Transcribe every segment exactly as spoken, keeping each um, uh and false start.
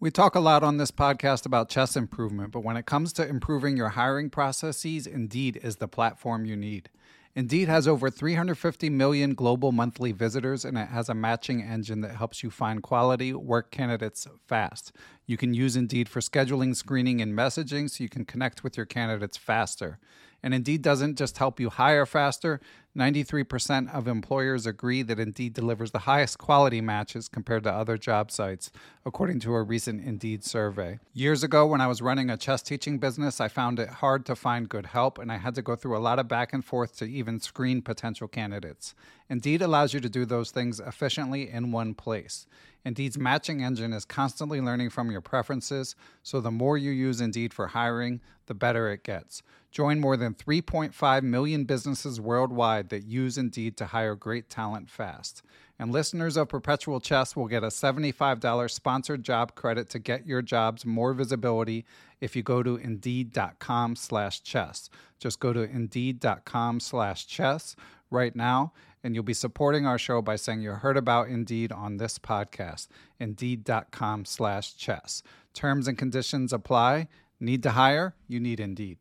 We talk a lot on this podcast about chess improvement, but when it comes to improving your hiring processes, Indeed is the platform you need. Indeed has over three hundred fifty million global monthly visitors, and it has a matching engine that helps you find quality work candidates fast. You can use Indeed for scheduling, screening, and messaging so you can connect with your candidates faster. And Indeed doesn't just help you hire faster. ninety-three percent of employers agree that Indeed delivers the highest quality matches compared to other job sites, according to a recent Indeed survey. Years ago, when I was running a chess teaching business, I found it hard to find good help, and I had to go through a lot of back and forth to even screen potential candidates. Indeed allows you to do those things efficiently in one place. Indeed's matching engine is constantly learning from your preferences, so the more you use Indeed for hiring, the better it gets. Join more than three point five million businesses worldwide that use Indeed to hire great talent fast. And listeners of Perpetual Chess will get a seventy-five dollars sponsored job credit to get your jobs more visibility if you go to Indeed.com slash chess. Just go to Indeed.com slash chess right now, and you'll be supporting our show by saying you heard about Indeed on this podcast. Indeed.com slash chess. Terms and conditions apply. Need to hire? You need Indeed.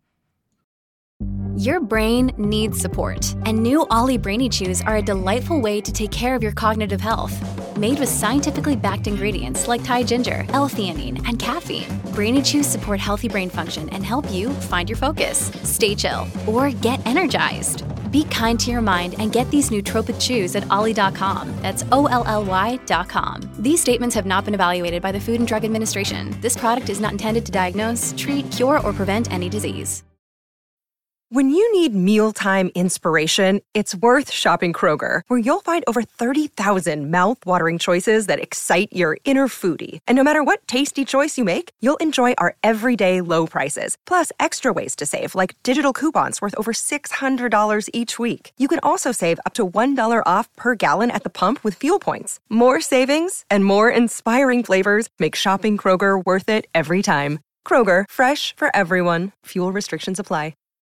Your brain needs support, and new Ollie Brainy Chews are a delightful way to take care of your cognitive health. Made with scientifically backed ingredients like Thai ginger, L-theanine, and caffeine, Brainy Chews support healthy brain function and help you find your focus, stay chill, or get energized. Be kind to your mind and get these nootropic chews at ollie dot com. That's O L L Y dot com. These statements have not been evaluated by the Food and Drug Administration. This product is not intended to diagnose, treat, cure, or prevent any disease. When you need mealtime inspiration, it's worth shopping Kroger, where you'll find over thirty thousand mouth-watering choices that excite your inner foodie. And no matter what tasty choice you make, you'll enjoy our everyday low prices, plus extra ways to save, like digital coupons worth over six hundred dollars each week. You can also save up to one dollar off per gallon at the pump with fuel points. More savings and more inspiring flavors make shopping Kroger worth it every time. Kroger, fresh for everyone. Fuel restrictions apply.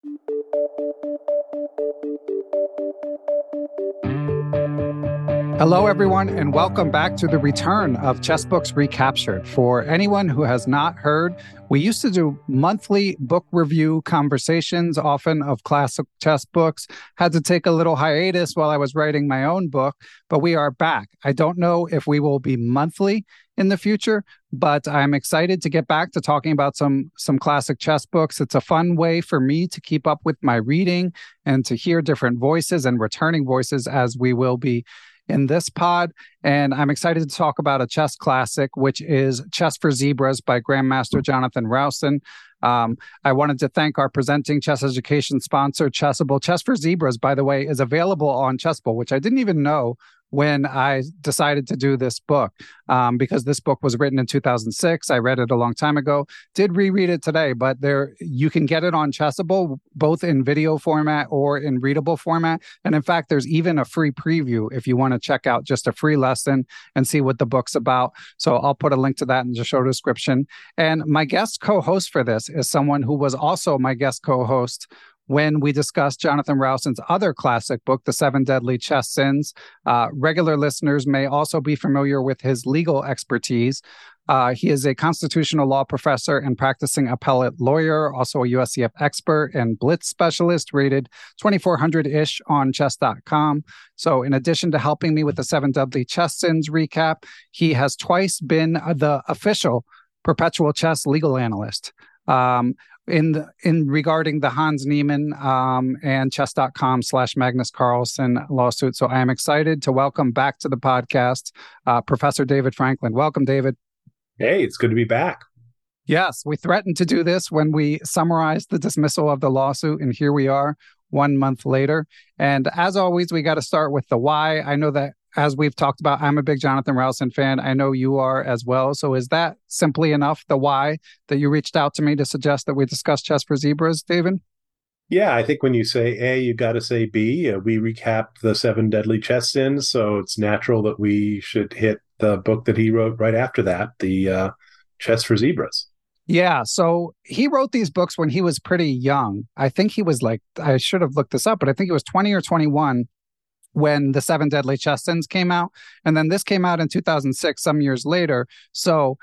Hello, everyone, and welcome back to the return of Chess Books Recaptured. For anyone who has not heard, we used to do monthly book review conversations, often of classic chess books. Had to take a little hiatus while I was writing my own book, but we are back. I don't know if we will be monthly in the future, but I'm excited to get back to talking about some some classic chess books. It's a fun way for me to keep up with my reading and to hear different voices and returning voices, as we will be in this pod. And I'm excited to talk about a chess classic, which is Chess for Zebras by Grandmaster Jonathan Rowson. Um, I wanted to thank our presenting chess education sponsor, Chessable. Chess for Zebras, by the way, is available on Chessable, which I didn't even know when I decided to do this book, um, because this book was written in two thousand six. I read it a long time ago, did reread it today, but there you can get it on Chessable, both in video format or in readable format. And in fact, there's even a free preview if you want to check out just a free lesson and see what the book's about. So I'll put a link to that in the show description. And my guest co-host for this is someone who was also my guest co-host when we discussed Jonathan Rowson's other classic book, The Seven Deadly Chess Sins. Uh, regular listeners may also be familiar with his legal expertise. Uh, he is a constitutional law professor and practicing appellate lawyer, also a U S C F expert and blitz specialist, rated twenty-four hundred-ish on chess dot com. So in addition to helping me with the Seven Deadly Chess Sins recap, he has twice been the official Perpetual Chess legal analyst. Um, in the, in regarding the Hans Niemann um, and chess dot com slash Magnus Carlsen lawsuit. So I am excited to welcome back to the podcast, uh, Professor David Franklin. Welcome, David. Hey, it's good to be back. Yes, we threatened to do this when we summarized the dismissal of the lawsuit, and here we are one month later. And as always, we got to start with the why. I know that, as we've talked about, I'm a big Jonathan Rowson fan. I know you are as well. So is that simply enough, the why, that you reached out to me to suggest that we discuss Chess for Zebras, David? Yeah, I think when you say A, you got to say B. Uh, we recapped the Seven Deadly Chess Sins, so it's natural that we should hit the book that he wrote right after that, the uh, Chess for Zebras. Yeah, so he wrote these books when he was pretty young. I think he was like, I should have looked this up, but I think he was twenty or twenty-one when the Seven Deadly Chess Sins came out. And then this came out in two thousand six, some years later. So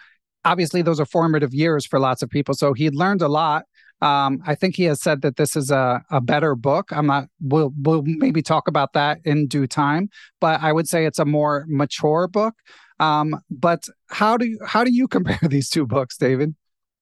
obviously those are formative years for lots of people. So he learned a lot. Um, I think he has said that this is a, a better book. I'm not, we'll, we'll maybe talk about that in due time, but I would say it's a more mature book. Um, but how do you, how do you compare these two books, David?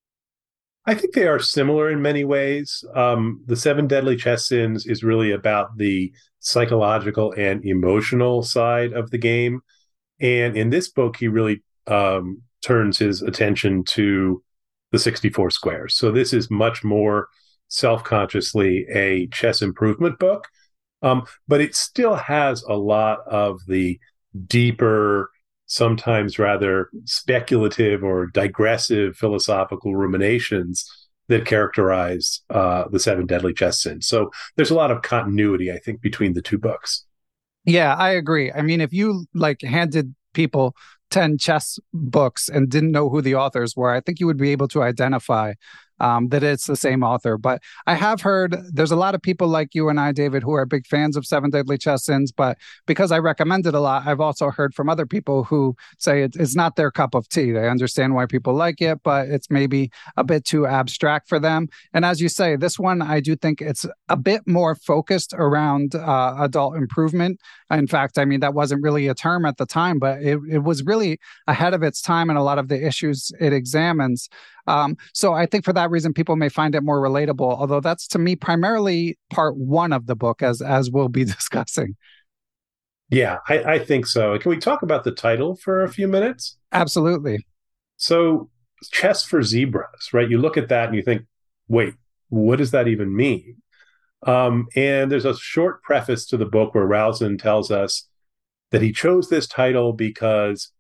I think they are similar in many ways. Um, the Seven Deadly Chess Sins is really about the psychological and emotional side of the game. And in this book, he really um, turns his attention to the sixty-four squares. So this is much more self-consciously a chess improvement book, um, but it still has a lot of the deeper, sometimes rather speculative or digressive philosophical ruminations that characterize uh, the Seven Deadly Chess Sins. So there's a lot of continuity, I think, between the two books. Yeah, I agree. I mean, if you like handed people ten chess books and didn't know who the authors were, I think you would be able to identify um, that it's the same author. But I have heard there's a lot of people like you and I, David, who are big fans of Seven Deadly Chess Sins. But because I recommend it a lot, I've also heard from other people who say it, it's not their cup of tea. They understand why people like it, but it's maybe a bit too abstract for them. And as you say, this one, I do think it's a bit more focused around uh, adult improvement. In fact, I mean, that wasn't really a term at the time, but it, it was really ahead of its time in a lot of the issues it examines. Um, so I think for that reason, people may find it more relatable, although that's to me primarily part one of the book, as as we'll be discussing. Yeah, I, I think so. Can we talk about the title for a few minutes? Absolutely. So, Chess for Zebras, right? You look at that and you think, wait, what does that even mean? Um, and there's a short preface to the book where Rowson tells us that he chose this title because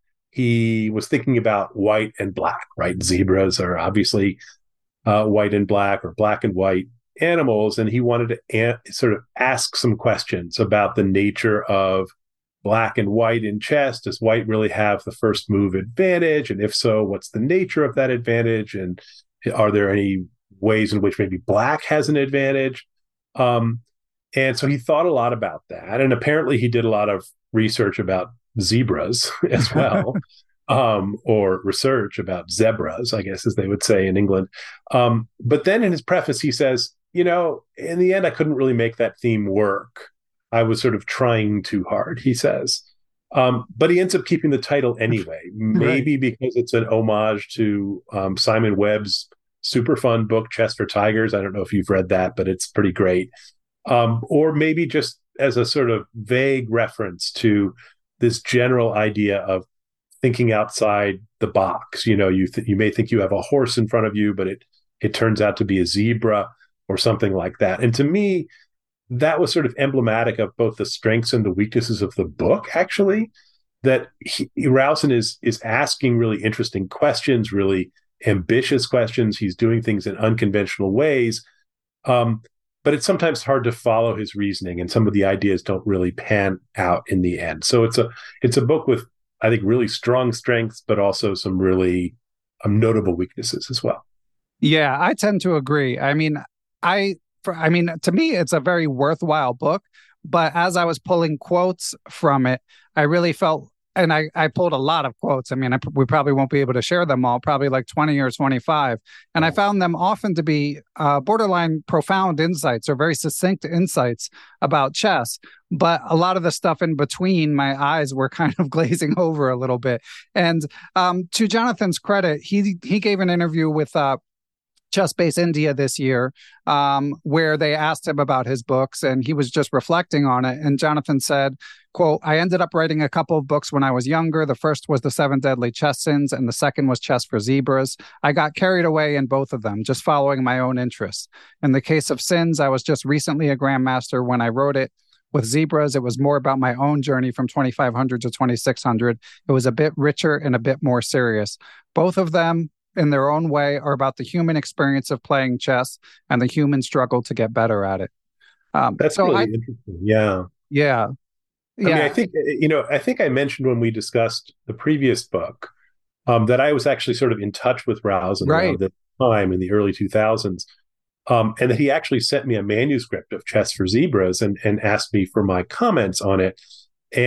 he was thinking about white and black, right? Zebras are obviously uh, white and black or black and white animals. And he wanted to a- sort of ask some questions about the nature of black and white in chess. Does white really have the first move advantage? And if so, what's the nature of that advantage? And are there any ways in which maybe black has an advantage? Um, and so he thought a lot about that. And apparently he did a lot of research about zebras as well, um, or research about zebras, I guess, as they would say in England. Um, but then in his preface, he says, you know, in the end, I couldn't really make that theme work. I was sort of trying too hard, he says. Um, but he ends up keeping the title anyway, maybe right. because it's an homage to um, Simon Webb's super fun book, Chess for Tigers. I don't know if you've read that, but it's pretty great. Um, or maybe just as a sort of vague reference to this general idea of thinking outside the box. You know, you th- you may think you have a horse in front of you, but it it turns out to be a zebra or something like that. And to me, that was sort of emblematic of both the strengths and the weaknesses of the book, actually, that he, Rowson is is asking really interesting questions, really ambitious questions. He's doing things in unconventional ways. Um, but it's sometimes hard to follow his reasoning, and some of the ideas don't really pan out in the end. So it's a it's a book with, I think, really strong strengths, but also some really um, notable weaknesses as well. Yeah, I tend to agree. I mean, I for, I mean, to me, it's a very worthwhile book. But as I was pulling quotes from it, I really felt, and I, I pulled a lot of quotes. I mean, I, we probably won't be able to share them all, probably like twenty or twenty-five. And I found them often to be uh, borderline profound insights or very succinct insights about chess. But a lot of the stuff in between, my eyes were kind of glazing over a little bit. And um, to Jonathan's credit, he he gave an interview with uh, ChessBase India this year, um, where they asked him about his books, and he was just reflecting on it. And Jonathan said, quote, "I ended up writing a couple of books when I was younger. The first was The Seven Deadly Chess Sins, and the second was Chess for Zebras. I got carried away in both of them, just following my own interests. In the case of Sins, I was just recently a grandmaster when I wrote it. With Zebras, it was more about my own journey from twenty-five hundred to twenty-six hundred. It was a bit richer and a bit more serious. Both of them, in their own way, are about the human experience of playing chess and the human struggle to get better at it." Um, That's so really I, interesting. Yeah. Yeah. I mean, I think, you know, I think I mentioned when we discussed the previous book um, that I was actually sort of in touch with Rowson right. around the time in the early two thousands. Um, and that he actually sent me a manuscript of Chess for Zebras and, and asked me for my comments on it. And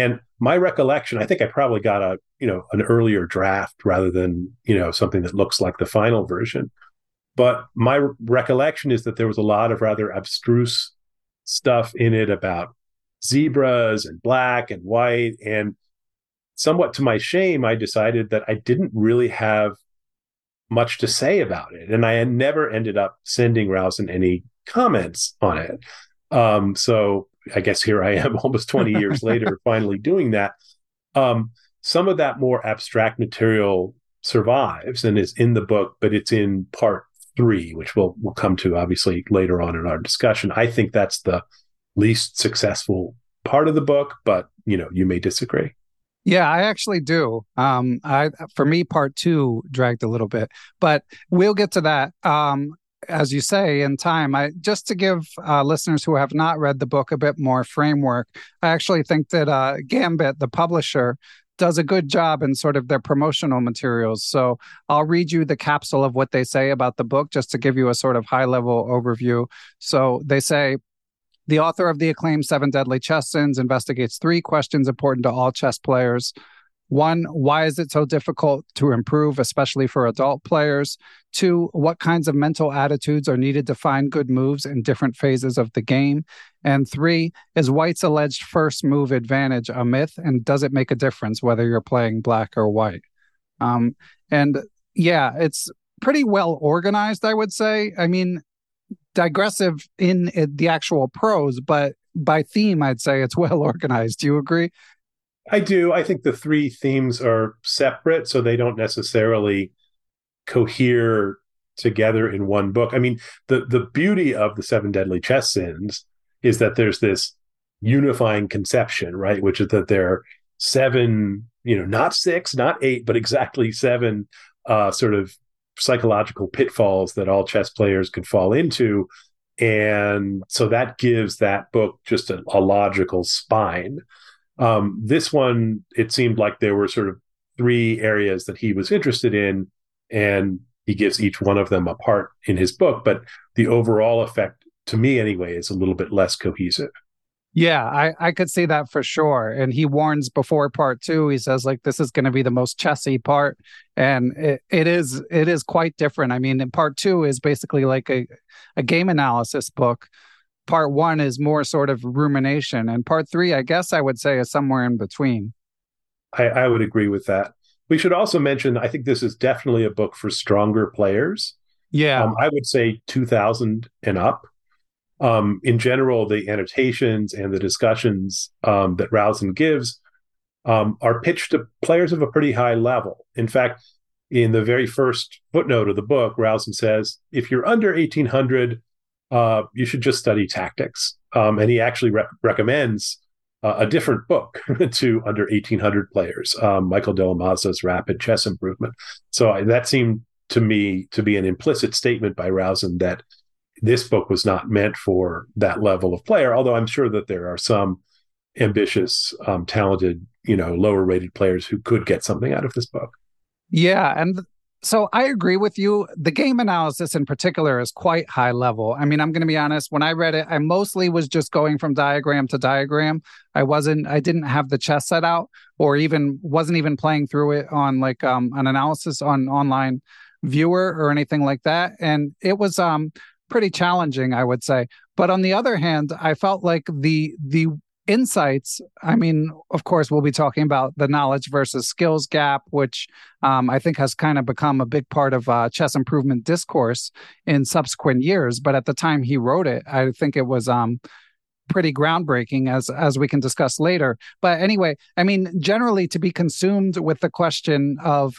my recollection, I think I probably got a, you know, an earlier draft rather than, you know, something that looks like the final version. But my recollection is that there was a lot of rather abstruse stuff in it about zebras and black and white. And somewhat to my shame, I decided that I didn't really have much to say about it. And I had never ended up sending Rowson any comments on it. Um, so I guess here I am almost twenty years later, finally doing that. Um, some of that more abstract material survives and is in the book, but it's in part three, which we'll, we'll come to obviously later on in our discussion. I think that's the least successful part of the book, but you know, you may disagree. Yeah, I actually do. Um, I for me, part two dragged a little bit, but we'll get to that. Um, as you say, in time. I just to give uh, listeners who have not read the book a bit more framework. I actually think that uh, Gambit, the publisher, does a good job in sort of their promotional materials. So I'll read you the capsule of what they say about the book, just to give you a sort of high-level overview. So they say, the author of the acclaimed Seven Deadly Chess Sins investigates three questions important to all chess players. One, why is it so difficult to improve, especially for adult players? Two, what kinds of mental attitudes are needed to find good moves in different phases of the game? And three, is White's alleged first move advantage a myth, and does it make a difference whether you're playing black or white? Um, and yeah, it's pretty well organized, I would say. I mean, digressive in the actual prose, but by theme, I'd say it's well organized. Do you agree? I do. I think the three themes are separate, so they don't necessarily cohere together in one book. I mean, the, the beauty of the Seven Deadly Chess Sins is that there's this unifying conception, right? Which is that there are seven, you know, not six, not eight, but exactly seven uh, sort of psychological pitfalls that all chess players could fall into. And so that gives that book just a, a logical spine. Um, this one, it seemed like there were sort of three areas that he was interested in, and he gives each one of them a part in his book. But the overall effect, to me anyway, is a little bit less cohesive. Yeah, I, I could see that for sure. And he warns before part two, he says, like, this is going to be the most chessy part. And it, it is it is quite different. I mean, in part two is basically like a, a game analysis book. Part one is more sort of rumination. And part three, I guess I would say, is somewhere in between. I, I would agree with that. We should also mention, I think this is definitely a book for stronger players. Yeah. Um, I would say two thousand and up. Um, in general, the annotations and the discussions um, that Rowson gives um, are pitched to players of a pretty high level. In fact, in the very first footnote of the book, Rowson says, if you're under eighteen hundred, uh, you should just study tactics. Um, and he actually re- recommends uh, a different book to under eighteen hundred players, um, Michael Della Mazza's Rapid Chess Improvement. So I, that seemed to me to be an implicit statement by Rowson that this book was not meant for that level of player, although I'm sure that there are some ambitious, um, talented, you know, lower rated players who could get something out of this book. Yeah. And so I agree with you. The game analysis in particular is quite high level. I mean, I'm going to be honest, when I read it, I mostly was just going from diagram to diagram. I wasn't, I didn't have the chess set out, or even wasn't even playing through it on like um, an analysis on online viewer or anything like that. And it was um pretty challenging, I would say. But on the other hand, I felt like the the insights, I mean, of course, we'll be talking about the knowledge versus skills gap, which um, I think has kind of become a big part of uh, chess improvement discourse in subsequent years. But at the time he wrote it, I think it was um, pretty groundbreaking, as as we can discuss later. But anyway, I mean, generally to be consumed with the question of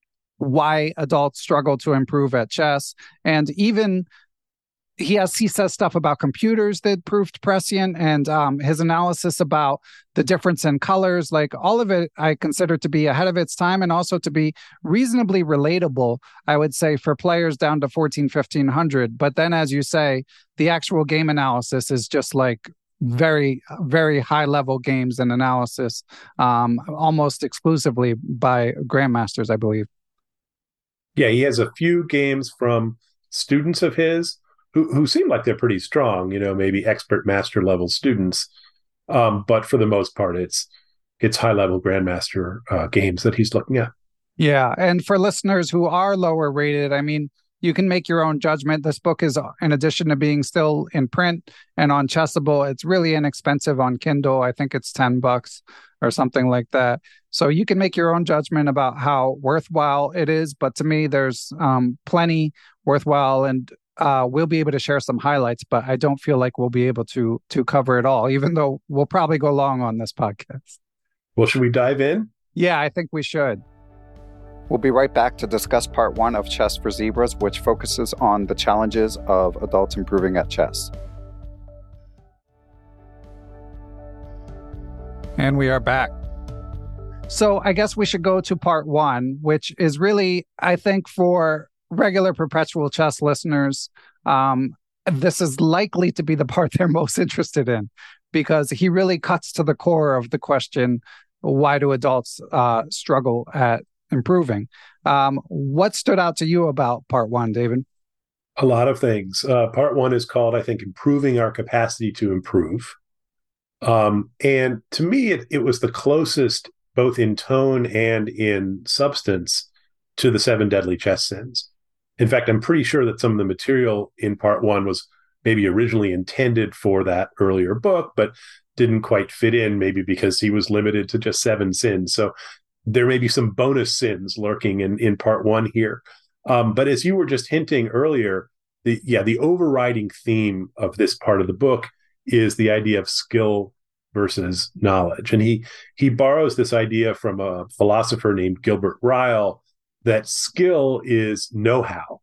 why adults struggle to improve at chess, and even He has he says stuff about computers that proved prescient, and um, his analysis about the difference in colors, like all of it, I consider to be ahead of its time, and also to be reasonably relatable, I would say, for players down to fourteen, fifteen hundred. But then, as you say, the actual game analysis is just like very, very high level games and analysis, um, almost exclusively by grandmasters, I believe. Yeah, he has a few games from students of his who, who seem like they're pretty strong, you know, maybe expert master level students. Um, but for the most part, it's it's high-level Grandmaster uh, games that he's looking at. Yeah, and for listeners who are lower rated, I mean, you can make your own judgment. This book is, in addition to being still in print and on Chessable, it's really inexpensive on Kindle. I think it's ten bucks or something like that. So you can make your own judgment about how worthwhile it is. But to me, there's um, plenty worthwhile, and uh, we'll be able to share some highlights, but I don't feel like we'll be able to to cover it all, even though we'll probably go long on this podcast. Well, should we dive in? Yeah, I think we should. We'll be right back to discuss part one of Chess for Zebras, which focuses on the challenges of adults improving at chess. And we are back. So I guess we should go to part one, which is really, I think, for regular Perpetual Chess listeners, um, this is likely to be the part they're most interested in, because he really cuts to the core of the question, why do adults uh, struggle at improving? Um, what stood out to you about part one, David? A lot of things. Uh, part one is called, I think, Improving Our Capacity to Improve. Um, and to me, it, it was the closest, both in tone and in substance, to the Seven Deadly Chess Sins. In fact, I'm pretty sure that some of the material in part one was maybe originally intended for that earlier book, but didn't quite fit in, maybe because he was limited to just seven sins. So there may be some bonus sins lurking in, in part one here. Um, but as you were just hinting earlier, the yeah, the overriding theme of this part of the book is the idea of skill versus knowledge. And he he borrows this idea from a philosopher named Gilbert Ryle, that skill is know-how,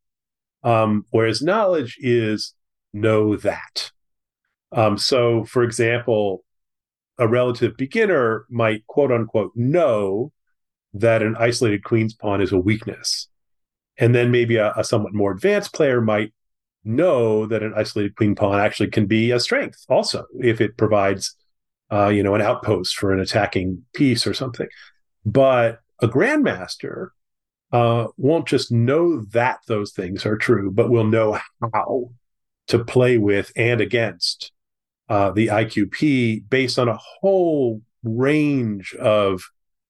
um, whereas knowledge is know that. Um, so, for example, a relative beginner might, quote unquote, know that an isolated queen's pawn is a weakness. And then maybe a, a somewhat more advanced player might know that an isolated queen pawn actually can be a strength also, if it provides, uh, you know, an outpost for an attacking piece or something. But a grandmaster uh, won't just know that those things are true, but will know how to play with and against uh, the I Q P based on a whole range of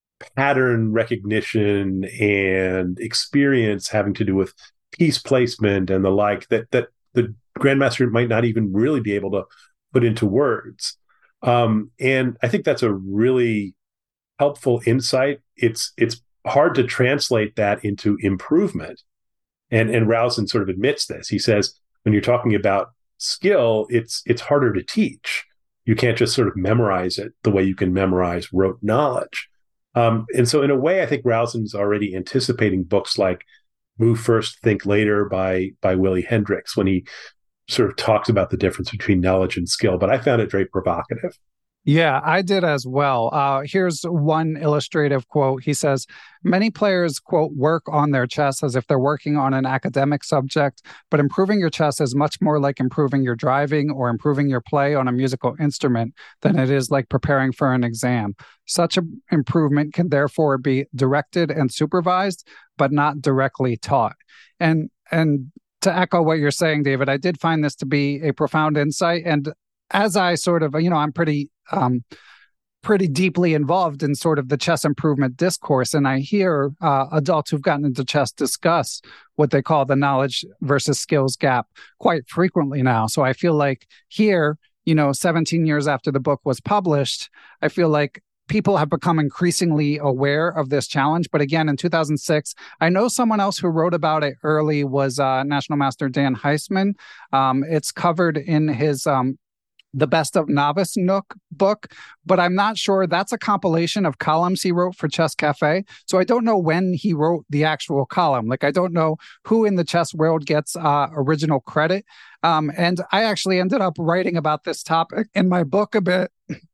pattern recognition and experience having to do with piece placement and the like, that that the grandmaster might not even really be able to put into words. Um, and I think that's a really helpful insight. It's it's hard to translate that into improvement. And and Rowson sort of admits this. He says, when you're talking about skill, it's it's harder to teach. You can't just sort of memorize it the way you can memorize rote knowledge. Um, and so in a way, I think Rowson's already anticipating books like Move First, Think Later by, by Willie Hendricks, when he sort of talks about the difference between knowledge and skill. But I found it very provocative. Yeah, I did as well. Uh, here's one illustrative quote. He says, many players, quote, work on their chess as if they're working on an academic subject, but improving your chess is much more like improving your driving or improving your play on a musical instrument than it is like preparing for an exam. Such an improvement can therefore be directed and supervised, but not directly taught. And, and to echo what you're saying, David, I did find this to be a profound insight. And as I sort of, you know, I'm pretty, um, pretty deeply involved in sort of the chess improvement discourse, and I hear uh, adults who've gotten into chess discuss what they call the knowledge versus skills gap quite frequently now. So I feel like here, you know, seventeen years after the book was published, I feel like people have become increasingly aware of this challenge. But again, in two thousand six, I know someone else who wrote about it early was uh, National Master Dan Heisman. Um, it's covered in his um, The Best of Novice Nook book, but I'm not sure. That's a compilation of columns he wrote for Chess Cafe. So I don't know when he wrote the actual column. Like, I don't know who in the chess world gets uh, original credit. Um, and I actually ended up writing about this topic in my book a bit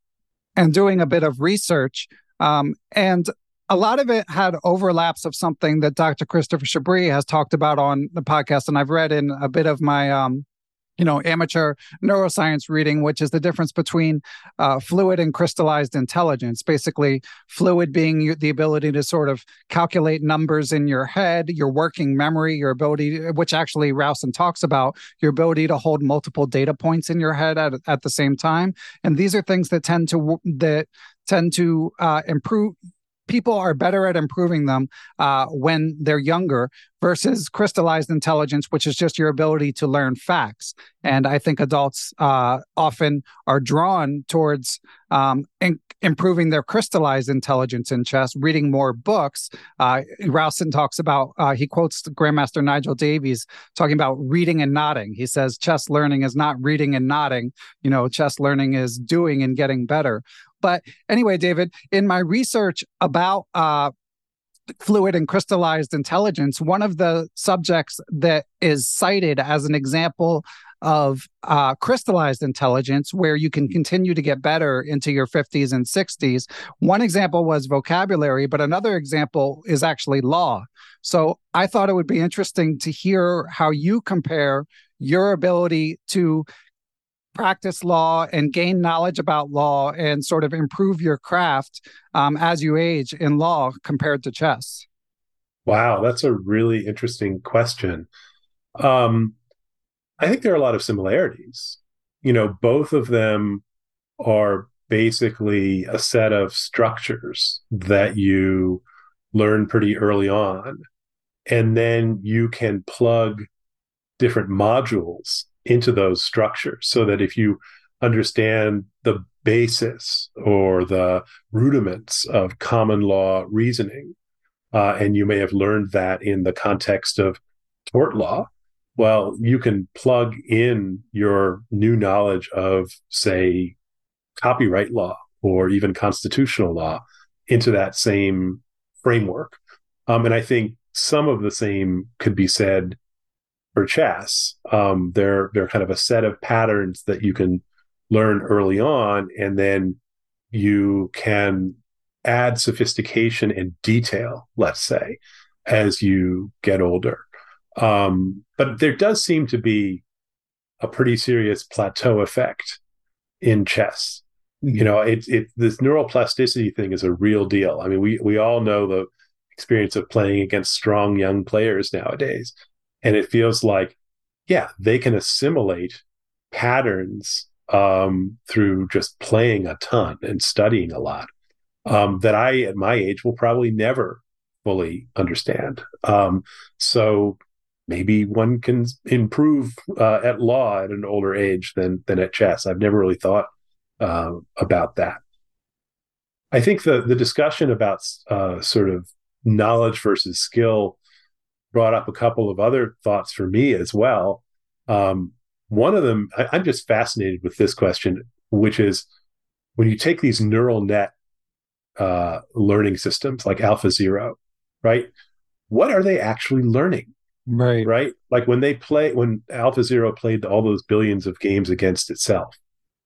and doing a bit of research. Um, and a lot of it had overlaps of something that Doctor Christopher Chabris has talked about on the podcast. And I've read in a bit of my um, you know, amateur neuroscience reading, which is the difference between uh, fluid and crystallized intelligence. Basically, fluid being the ability to sort of calculate numbers in your head, your working memory, your ability, which actually Rowson talks about, your ability to hold multiple data points in your head at, at the same time. And these are things that tend to, that tend to uh, improve. People are better at improving them uh, when they're younger versus crystallized intelligence, which is just your ability to learn facts. And I think adults uh, often are drawn towards um, in- improving their crystallized intelligence in chess, reading more books. Uh, Rowson talks about, uh, he quotes Grandmaster Nigel Davies talking about reading and nodding. He says chess learning is not reading and nodding. You know, chess learning is doing and getting better. But anyway, David, in my research about uh, fluid and crystallized intelligence, one of the subjects that is cited as an example of uh, crystallized intelligence, where you can continue to get better into your fifties and sixties. One example was vocabulary, but another example is actually law. So I thought it would be interesting to hear how you compare your ability to practice law and gain knowledge about law and sort of improve your craft um, as you age in law compared to chess. Wow, that's a really interesting question. Um, I think there are a lot of similarities. You know, both of them are basically a set of structures that you learn pretty early on, and then you can plug different modules into those structures so that if you understand the basis or the rudiments of common law reasoning, uh, and you may have learned that in the context of tort law, well, you can plug in your new knowledge of, say, copyright law or even constitutional law into that same framework. Um, and I think some of the same could be said for chess. Um, they're they're kind of a set of patterns that you can learn early on, and then you can add sophistication and detail, let's say, as you get older. Um, but there does seem to be a pretty serious plateau effect in chess. You know, it it this neuroplasticity thing is a real deal. I mean, we we all know the experience of playing against strong young players nowadays. And it feels like, yeah, they can assimilate patterns um, through just playing a ton and studying a lot um, that I, at my age, will probably never fully understand. Um, so maybe one can improve uh, at law at an older age than than at chess. I've never really thought uh, about that. I think the the discussion about uh, sort of knowledge versus skill brought up a couple of other thoughts for me as well. Um, one of them, I, I'm just fascinated with this question, which is when you take these neural net uh, learning systems like AlphaZero, right? What are they actually learning? Right. Right? Like when they play, when AlphaZero played all those billions of games against itself,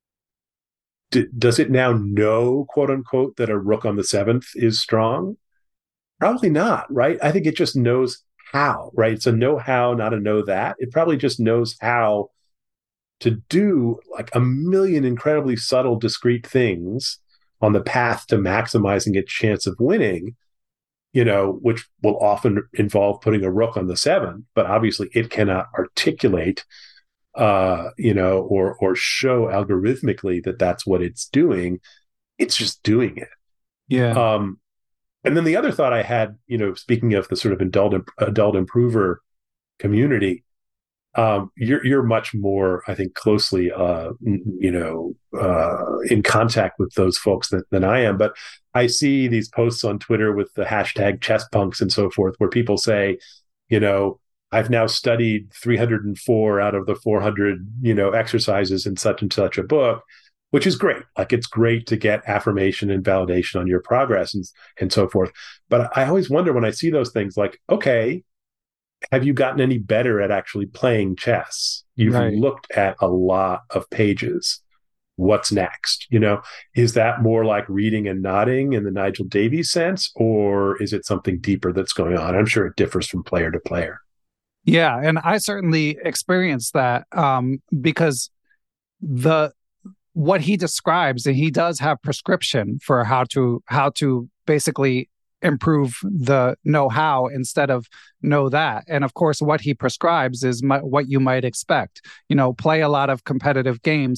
d- does it now know, quote unquote, that a rook on the seventh is strong? Probably not, right? I think it just knows how, right? It's a know-how, not a know-that. It probably just knows how to do like a million incredibly subtle, discrete things on the path to maximizing its chance of winning, you know, which will often involve putting a rook on the seven, but obviously it cannot articulate, uh, you know, or or show algorithmically that that's what it's doing. It's just doing it. Yeah. Um, And then the other thought I had, you know, speaking of the sort of adult adult improver community, um, you're you're much more, I think, closely, uh, you know, uh, in contact with those folks than, than I am. But I see these posts on Twitter with the hashtag chesspunks and so forth, where people say, you know, I've now studied three hundred four out of the four hundred, you know, exercises in such and such a book, which is great. Like, it's great to get affirmation and validation on your progress and, and so forth. But I always wonder when I see those things, like, okay, have you gotten any better at actually playing chess? You've Right. looked at a lot of pages. What's next? You know, is that more like reading and nodding in the Nigel Davies sense, or is it something deeper that's going on? I'm sure it differs from player to player. Yeah, and I certainly experienced that um, because the what he describes, and he does have prescription for how to how to basically improve the know-how instead of know that. And of course, what he prescribes is my, what you might expect. You know, play a lot of competitive games,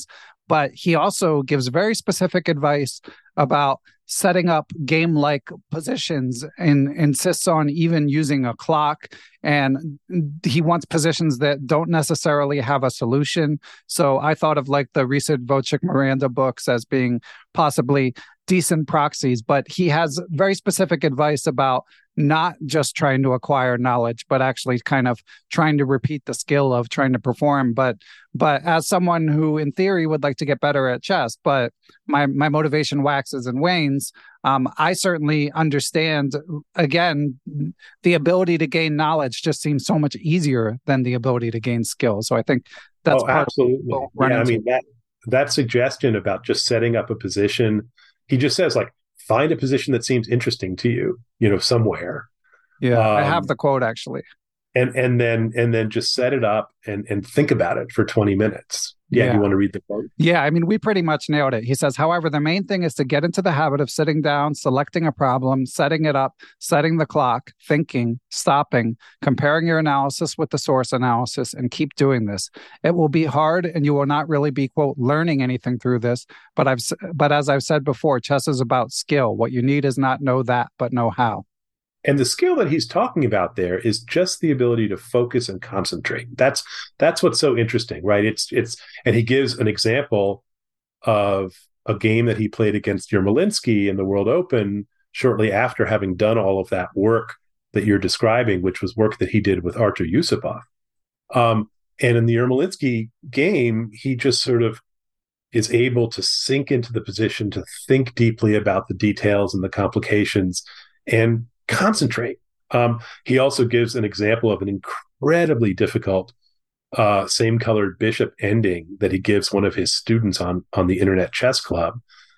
but he also gives very specific advice about setting up game-like positions and insists on even using a clock. And he wants positions that don't necessarily have a solution. So I thought of like the recent Wojciech Miranda books as being possibly decent proxies, but he has very specific advice about not just trying to acquire knowledge, but actually kind of trying to repeat the skill of trying to perform. But but as someone who in theory would like to get better at chess, but my, my motivation waxes and wanes, um, I certainly understand, again, the ability to gain knowledge just seems so much easier than the ability to gain skill. So I think that's oh, part absolutely. of yeah, I mean, that, that suggestion about just setting up a position, he just says, like, find a position that seems interesting to you, you know, somewhere. Yeah, um, I have Um, the quote actually. and and then and then just set it up and and think about it for twenty minutes. Yeah, Yeah. you want to read the quote? Yeah, I mean, we pretty much nailed it. He says, however, the main thing is to get into the habit of sitting down, selecting a problem, setting it up, setting the clock, thinking, stopping, comparing your analysis with the source analysis, and keep doing this. It will be hard, and you will not really be, quote, learning anything through this. But I've, but as I've said before, chess is about skill. What you need is not know that, but know how. And the skill that he's talking about there is just the ability to focus and concentrate. That's that's what's so interesting, right? It's it's and he gives an example of a game that he played against Yermolinsky in the World Open shortly after having done all of that work that you're describing, which was work that he did with Artur Yusupov. Um, and in the Yermolinsky game, he just sort of is able to sink into the position, to think deeply about the details and the complications, and concentrate. Um, he also gives an example of an incredibly difficult uh, same-colored bishop ending that he gives one of his students on on the Internet Chess Club.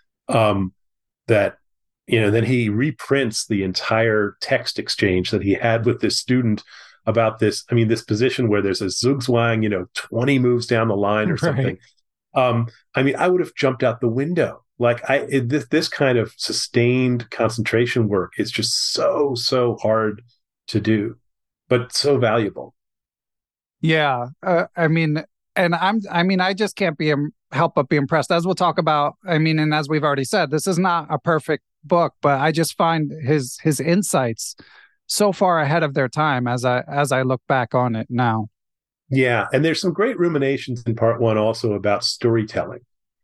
Um, that you know, then he reprints the entire text exchange that he had with this student about this. I mean, this position where there's a zugzwang, you know, twenty moves down the line or something. Right. Um, I mean, I would have jumped out the window. Like I, it, this, this kind of sustained concentration work is just so, so hard to do, but so valuable. Yeah. Uh, I mean, and I'm, I mean, I just can't be, um, help but be impressed, as we'll talk about. I mean, and as we've already said, this is not a perfect book, but I just find his, his insights so far ahead of their time as I, as I look back on it now. Yeah. And there's some great ruminations in part one also about storytelling.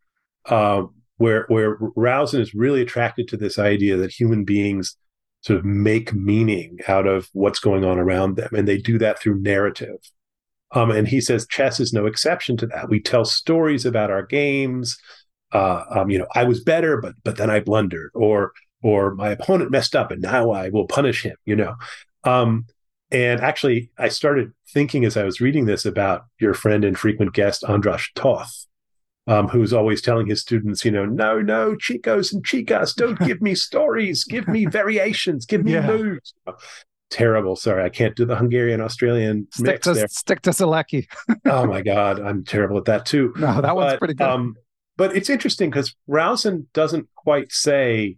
Um, where where Rowson is really attracted to this idea that human beings sort of make meaning out of what's going on around them, and they do that through narrative. Um, and he says chess is no exception to that. We tell stories about our games. Uh, um, you know, I was better, but but then I blundered, or or my opponent messed up, and now I will punish him. You know, um, and actually, I started thinking as I was reading this about your friend and frequent guest Andras Toth. Um, who's always telling his students, you know, no, no, chicos and chicas, don't give me stories, give me variations, give me yeah. moves. Oh, terrible. Sorry, I can't do the Hungarian Australian stick mix to there. Stick to Selecki. Oh my God, I'm terrible at that too. No, that but, one's pretty good. Um, but it's interesting because Rowson doesn't quite say,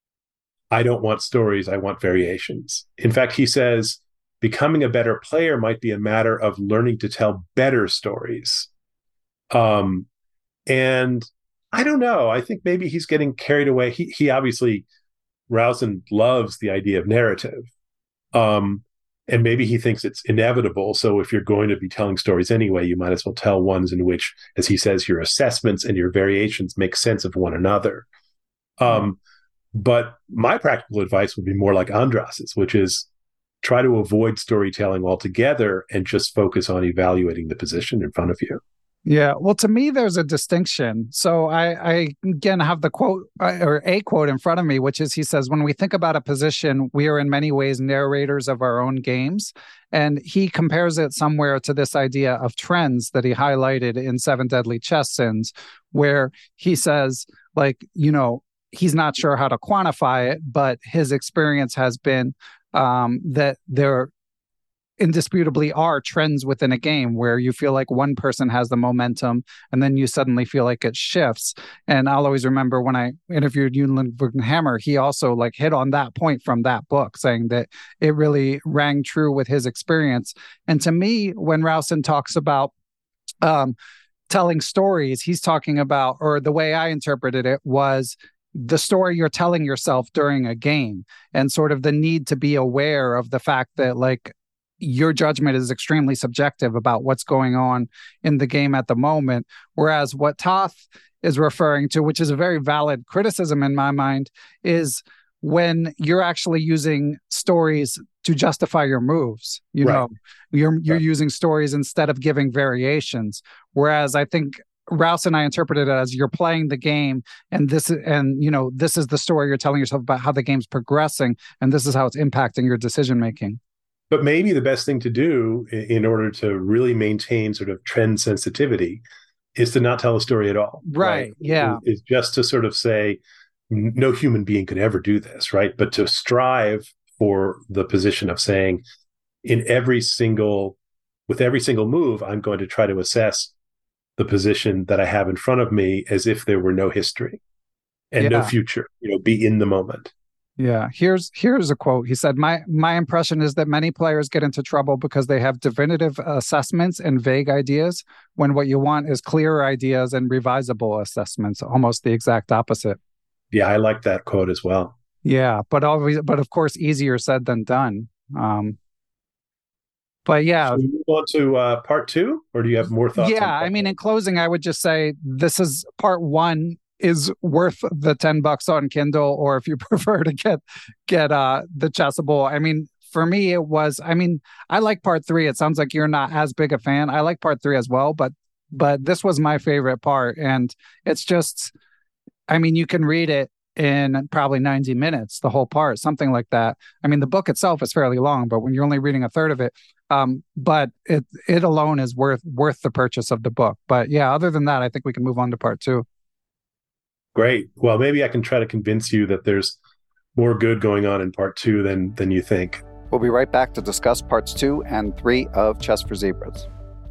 I don't want stories, I want variations. In fact, he says, becoming a better player might be a matter of learning to tell better stories. Um, And I don't know. I think maybe he's getting carried away. He he obviously, Rowson loves the idea of narrative. Um, and maybe he thinks it's inevitable. So if you're going to be telling stories anyway, you might as well tell ones in which, as he says, your assessments and your variations make sense of one another. Um, but my practical advice would be more like Andras's, which is try to avoid storytelling altogether and just focus on evaluating the position in front of you. Yeah, well, to me, there's a distinction. So I, I again have the quote or a quote in front of me, which is he says, when we think about a position, we are in many ways narrators of our own games. And he compares it somewhere to this idea of trends that he highlighted in Seven Deadly Chess Sins, where he says, like, you know, he's not sure how to quantify it, but his experience has been um, that there indisputably are trends within a game where you feel like one person has the momentum and then you suddenly feel like it shifts. And I'll always remember when I interviewed Ewan Hammer, he also like hit on that point from that book, saying that it really rang true with his experience. And to me, when Rowson talks about um, telling stories, he's talking about, or the way I interpreted it was the story you're telling yourself during a game, and sort of the need to be aware of the fact that, like, your judgment is extremely subjective about what's going on in the game at the moment. Whereas what Toth is referring to, which is a very valid criticism in my mind, is when you're actually using stories to justify your moves. You Right. know, you're you're Right. using stories instead of giving variations. Whereas I think Rouse and I interpreted it as you're playing the game, and this and you know this is the story you're telling yourself about how the game's progressing, and this is how it's impacting your decision making. But maybe the best thing to do i- in order to really maintain sort of trend sensitivity is to not tell a story at all. Right, yeah. Is, is just to sort of say, n- no human being could ever do this, right? But to strive for the position of saying, in every single, with every single move, I'm going to try to assess the position that I have in front of me as if there were no history and no Yeah. future, you know, be in the moment. Yeah, here's here's a quote. He said, "My my impression is that many players get into trouble because they have definitive assessments and vague ideas, when what you want is clearer ideas and revisable assessments." Almost the exact opposite. Yeah, I like that quote as well. Yeah, but always, but of course, easier said than done. Um, but yeah, Should we move on to uh, part two, or do you have more thoughts? yeah. on part I mean, one? in closing, I would just say this is part one is worth the ten bucks on Kindle, or if you prefer to get get uh the Chessable. I mean, for me, it was. I mean, I like part three. It sounds like you're not as big a fan. I like part three as well, but but this was my favorite part, and it's just. I mean, you can read it in probably ninety minutes, the whole part, something like that. I mean, the book itself is fairly long, but when you're only reading a third of it, um, but it it alone is worth worth the purchase of the book. But yeah, other than that, I think we can move on to part two. Great. Well, maybe I can try to convince you that there's more good going on in part two than than you think. We'll be right back to discuss parts two and three of Chess for Zebras.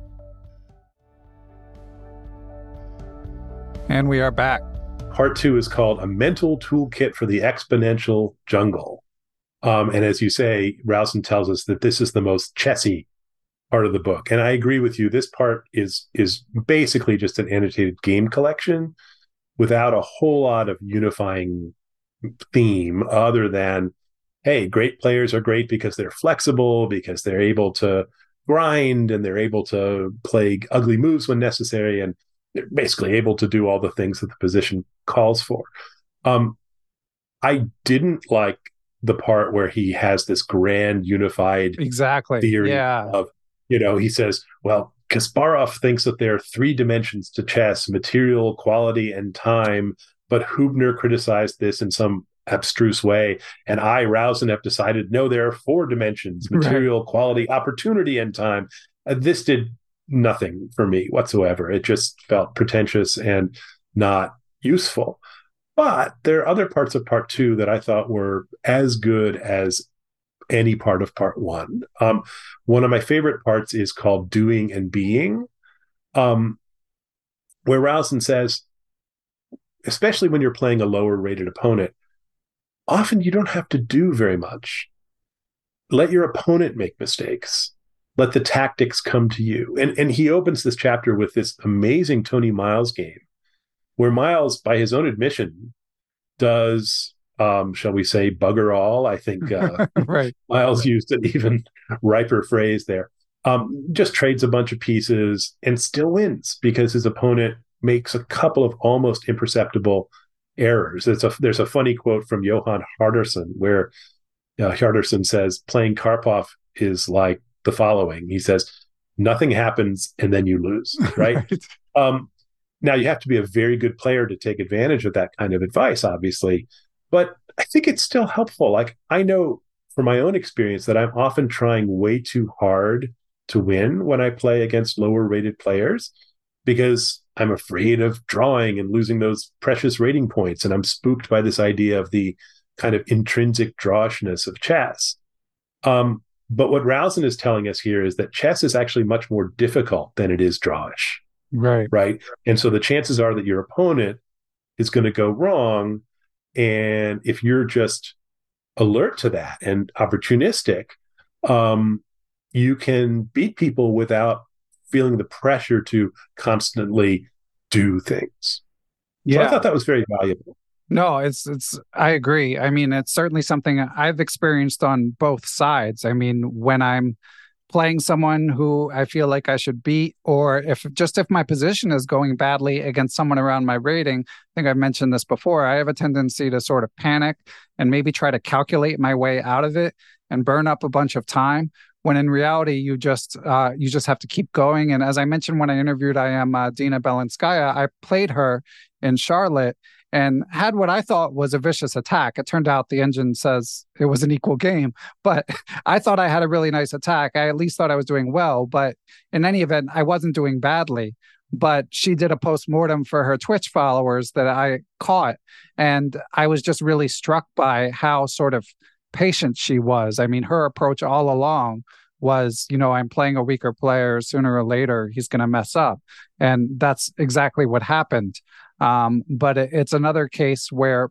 And we are back. Part two is called A Mental Toolkit for the Exponential Jungle. Um, and as you say, Rowson tells us that this is the most chessy part of the book. And I agree with you. This part is is basically just an annotated game collection without a whole lot of unifying theme other than, hey, great players are great because they're flexible, because they're able to grind, and they're able to play ugly moves when necessary, and they're basically able to do all the things that the position calls for. Um, I didn't like the part where he has this grand unified Exactly. theory Yeah. of, you know, he says, well, Kasparov thinks that there are three dimensions to chess: material, quality, and time. But Hubner criticized this in some abstruse way. And I, Rowson, have decided, no, there are four dimensions: material, right, quality, opportunity, and time. Uh, this did nothing for me whatsoever. It just felt pretentious and not useful. But there are other parts of part two that I thought were as good as any part of part one. Um, one of my favorite parts is called Doing and Being, um, where Rowson says, especially when you're playing a lower rated opponent, often you don't have to do very much. Let your opponent make mistakes. Let the tactics come to you. And, and he opens this chapter with this amazing Tony Miles game, where Miles, by his own admission, does, um, shall we say, bugger all. I think uh, right. Miles used an even riper phrase there. Um, just trades a bunch of pieces and still wins because his opponent makes a couple of almost imperceptible errors. It's a, there's a funny quote from Johan Harderson where uh, Harderson says, playing Karpov is like the following. He says, nothing happens and then you lose, right? right. Um, now, you have to be a very good player to take advantage of that kind of advice, obviously, but I think it's still helpful. Like, I know from my own experience that I'm often trying way too hard to win when I play against lower rated players because I'm afraid of drawing and losing those precious rating points. And I'm spooked by this idea of the kind of intrinsic drawishness of chess. Um, but what Rowson is telling us here is that chess is actually much more difficult than it is drawish. Right. Right. And so the chances are that your opponent is going to go wrong. And if you're just alert to that and opportunistic, um, you can beat people without feeling the pressure to constantly do things. So I Yeah. thought that was very valuable. No, it's it's I agree. I mean, it's certainly something I've experienced on both sides. I mean, when I'm playing someone who I feel like I should beat, or if just if my position is going badly against someone around my rating, I think I've mentioned this before, I have a tendency to sort of panic and maybe try to calculate my way out of it and burn up a bunch of time. When in reality, you just uh, you just have to keep going. And as I mentioned when I interviewed, I am uh, Dina Belinskaya. I played her in Charlotte and had what I thought was a vicious attack. It turned out the engine says it was an equal game, but I thought I had a really nice attack. I at least thought I was doing well, but in any event, I wasn't doing badly. But she did a post-mortem for her Twitch followers that I caught, and I was just really struck by how sort of patient she was. I mean, her approach all along was, you know, I'm playing a weaker player. Sooner or later, he's going to mess up. And that's exactly what happened. Um, but it, it's another case where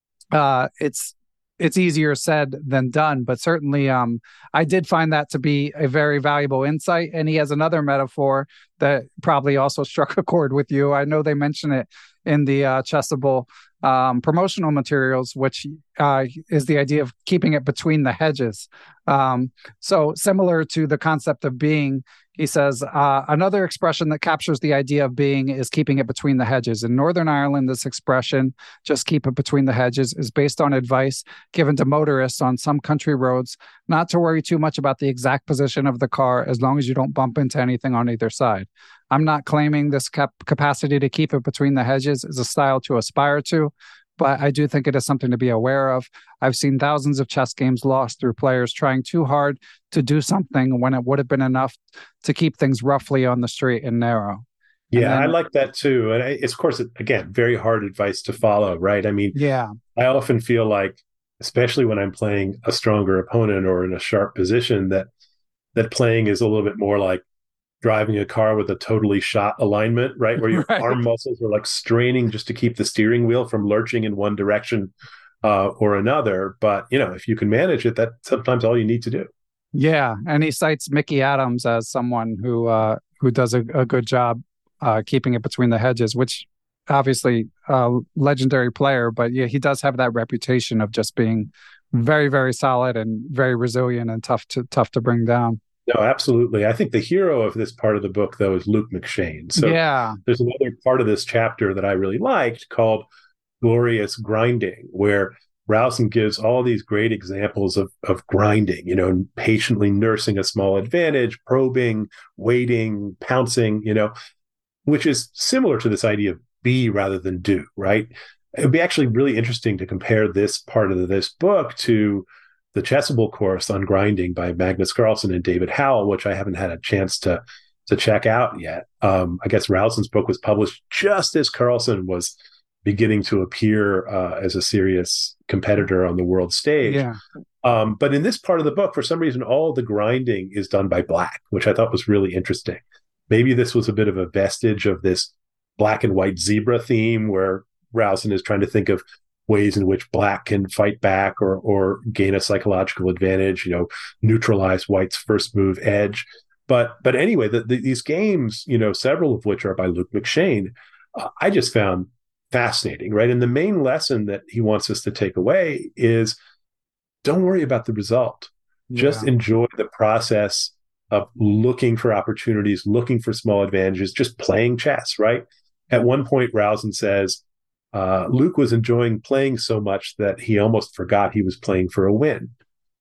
uh, it's it's easier said than done. But certainly, um, I did find that to be a very valuable insight. And he has another metaphor that probably also struck a chord with you. I know they mention it in the uh, Chessable um, promotional materials, which uh, is the idea of keeping it between the hedges. Um, so similar to the concept of being, he says, uh, another expression that captures the idea of being is keeping it between the hedges. In Northern Ireland, this expression, just keep it between the hedges, is based on advice given to motorists on some country roads not to worry too much about the exact position of the car as long as you don't bump into anything on either side. I'm not claiming this cap- capacity to keep it between the hedges is a style to aspire to, but I do think it is something to be aware of. I've seen thousands of chess games lost through players trying too hard to do something when it would have been enough to keep things roughly on the straight and narrow. Yeah, and then, I like that too. And I, it's, of course, again, very hard advice to follow, right? I mean, yeah, I often feel like, especially when I'm playing a stronger opponent or in a sharp position, that that playing is a little bit more like driving a car with a totally shot alignment, right? Where your right. arm muscles are like straining just to keep the steering wheel from lurching in one direction uh, or another. But, you know, if you can manage it, that's sometimes all you need to do. Yeah. And he cites Mickey Adams as someone who uh, who does a, a good job uh, keeping it between the hedges, which obviously a legendary player. But yeah, he does have that reputation of just being very, very solid and very resilient and tough to tough to bring down. No, absolutely. I think the hero of this part of the book, though, is Luke McShane. So yeah. there's another part of this chapter that I really liked called Glorious Grinding, where Rowson gives all these great examples of, of grinding, you know, patiently nursing a small advantage, probing, waiting, pouncing, you know, which is similar to this idea of be rather than do, right? It would be actually really interesting to compare this part of this book to the Chessable course on grinding by Magnus Carlsen and David Howell, which I haven't had a chance to to check out yet. Um, I guess Rowson's book was published just as Carlsen was beginning to appear uh, as a serious competitor on the world stage. Yeah. Um, but in this part of the book, for some reason, all the grinding is done by black, which I thought was really interesting. Maybe this was a bit of a vestige of this black and white zebra theme where Rowson is trying to think of ways in which black can fight back or or gain a psychological advantage, you know, neutralize white's first move edge. But but anyway, the, the, these games, you know, several of which are by Luke McShane, uh, I just found fascinating, right? And the main lesson that he wants us to take away is don't worry about the result. Yeah. Just enjoy the process of looking for opportunities, looking for small advantages, just playing chess, right? At one point, Rowson says, Uh, Luke was enjoying playing so much that he almost forgot he was playing for a win.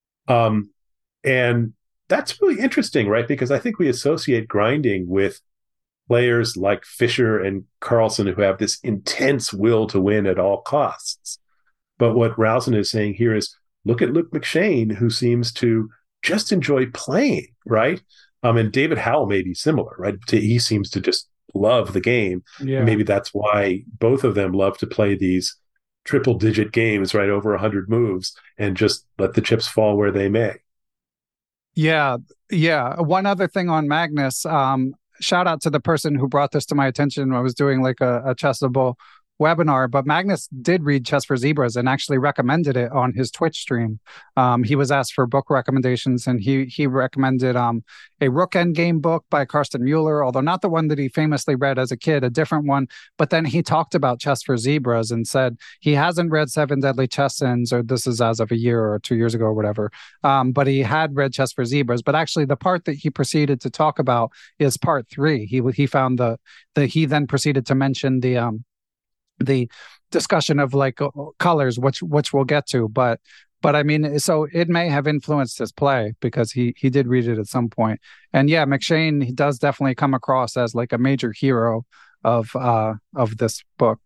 Um, and that's really interesting, right? Because I think we associate grinding with players like Fischer and Carlsen who have this intense will to win at all costs. But what Rowson is saying here is, look at Luke McShane, who seems to just enjoy playing, right? Um, and David Howell may be similar, right? He seems to just love the game. Yeah. Maybe that's why both of them love to play these triple digit games, right? Over a hundred moves and just let the chips fall where they may. Yeah. Yeah. One other thing on Magnus, um, shout out to the person who brought this to my attention. I was doing like a, a Chessable webinar, but Magnus did read Chess for Zebras and actually recommended it on his Twitch stream. Um, he was asked for book recommendations, and he he recommended um, a Rook Endgame book by Karsten Mueller, although not the one that he famously read as a kid, a different one. But then he talked about Chess for Zebras and said he hasn't read Seven Deadly Chess Sins, or this is as of a year or two years ago or whatever, um, but he had read Chess for Zebras. But actually, the part that he proceeded to talk about is part three. He he found the the he then proceeded to mention the um the discussion of like uh, colors, which which we'll get to. But but I mean, so it may have influenced his play because he he did read it at some point. And yeah, McShane, he does definitely come across as like a major hero of uh of this book.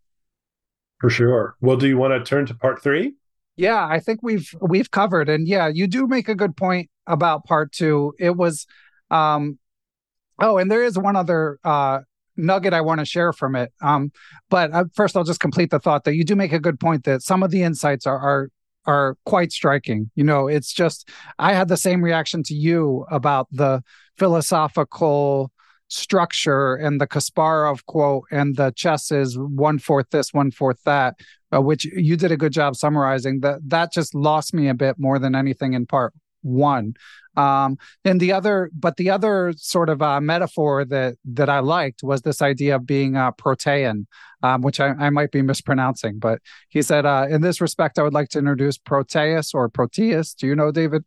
For sure. Well, do you want to turn to part three? Yeah, I think we've we've covered, and yeah, you do make a good point about part two. It was um oh, and there is one other uh nugget I want to share from it. Um, but uh, first, I'll just complete the thought that you do make a good point that some of the insights are are are quite striking. You know, it's just I had the same reaction to you about the philosophical structure and the Kasparov quote and the chess is one fourth this, one fourth that, uh, which you did a good job summarizing. That that just lost me a bit more than anything in part one. Um, and the other, but the other sort of uh, metaphor that that I liked was this idea of being uh, protean, um, which I, I might be mispronouncing. But he said, uh, in this respect, I would like to introduce Proteus or Proteus. Do you know, David?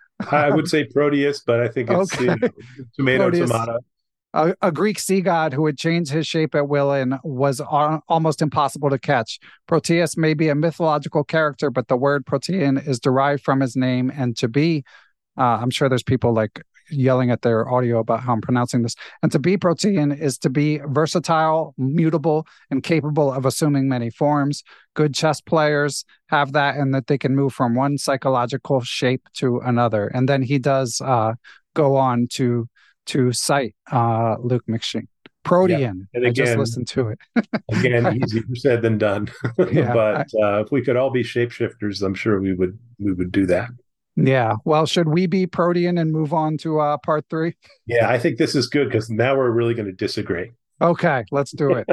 I would say Proteus, but I think it's okay. you know, tomato, Proteus. tomato. A, a Greek sea god who would change his shape at will and was a- almost impossible to catch. Proteus may be a mythological character, but the word protean is derived from his name, and to be Uh, I'm sure there's people like yelling at their audio about how I'm pronouncing this. And to be protean is to be versatile, mutable, and capable of assuming many forms. Good chess players have that, and that they can move from one psychological shape to another. And then he does uh, go on to to cite uh, Luke McShane. Protean. Yeah. And again, I just listened to it. Again, easier said than done. Yeah, but I, uh, if we could all be shapeshifters, I'm sure we would we would do that. Yeah. Well, should we be Protean and move on to uh, part three? Yeah, I think this is good because now we're really going to disagree. Okay, let's do it.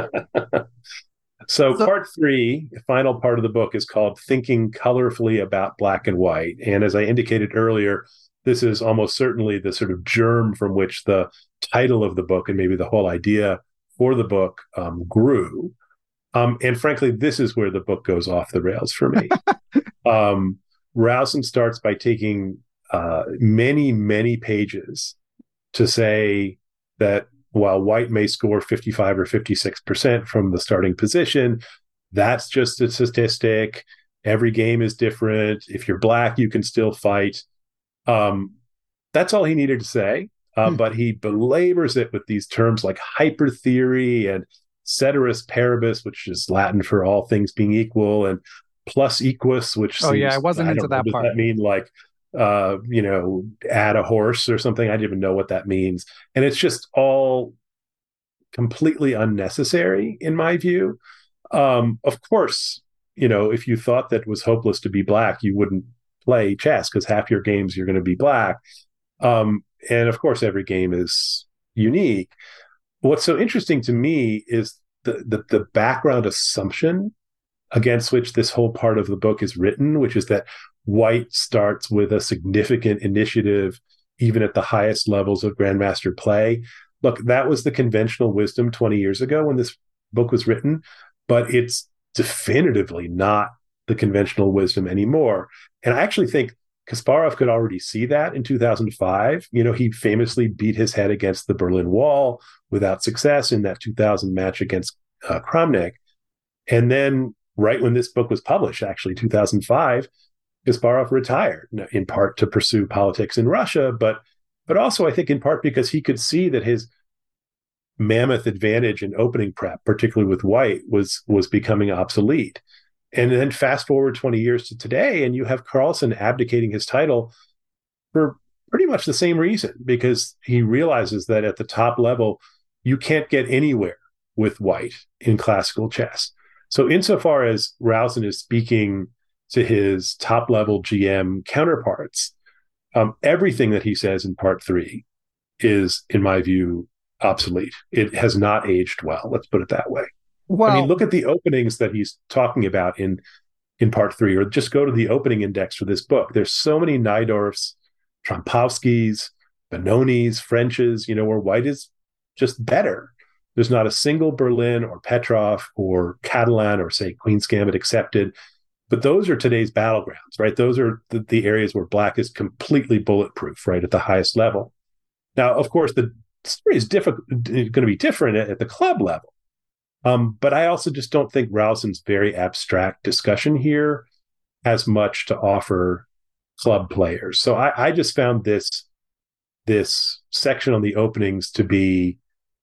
so, so part three, the final part of the book, is called Thinking Colorfully About Black and White. And as I indicated earlier, this is almost certainly the sort of germ from which the title of the book and maybe the whole idea for the book um, grew. Um, and frankly, this is where the book goes off the rails for me. um, Rowson starts by taking uh, many, many pages to say that while white may score fifty-five or fifty-six percent from the starting position, that's just a statistic. Every game is different. If you're black, you can still fight. Um, that's all he needed to say. Uh, hmm. But he belabors it with these terms like hypertheory and ceteris paribus, which is Latin for all things being equal, and plus equus, which oh seems, yeah, I wasn't I into that does part. That mean like uh, you know, add a horse or something? I didn't even know what that means, and it's just all completely unnecessary in my view. Um, of course, you know, if you thought that it was hopeless to be black, you wouldn't play chess because half your games you're going to be black. Um, and of course, every game is unique. What's so interesting to me is the the, the background assumption against which this whole part of the book is written, which is that white starts with a significant initiative, even at the highest levels of grandmaster play. Look, that was the conventional wisdom twenty years ago when this book was written, but it's definitively not the conventional wisdom anymore. And I actually think Kasparov could already see that in two thousand five. You know, he famously beat his head against the Berlin Wall without success in that two thousand match against uh, Kramnik. And then right when this book was published, actually two thousand five, Kasparov retired, in part to pursue politics in Russia, but but also I think in part because he could see that his mammoth advantage in opening prep, particularly with white, was was becoming obsolete. And then fast forward twenty years to today, and you have Carlsen abdicating his title for pretty much the same reason, because he realizes that at the top level, you can't get anywhere with white in classical chess. So insofar as Rowson is speaking to his top-level G M counterparts, um, everything that he says in part three is, in my view, obsolete. It has not aged well. Let's put it that way. Well, I mean, look at the openings that he's talking about in in part three, or just go to the opening index for this book. There's so many Najdorfs, Trompowskis, Benonis, Frenches, you know, where White is just better. There's not a single Berlin or Petrov or Catalan or, say, Queen's Gambit accepted. But those are today's battlegrounds, right? Those are the, the areas where Black is completely bulletproof, right, at the highest level. Now, of course, the story is difficult, going to be different at, at the club level. Um, but I also just don't think Rowson's very abstract discussion here has much to offer club players. So I, I just found this this section on the openings to be,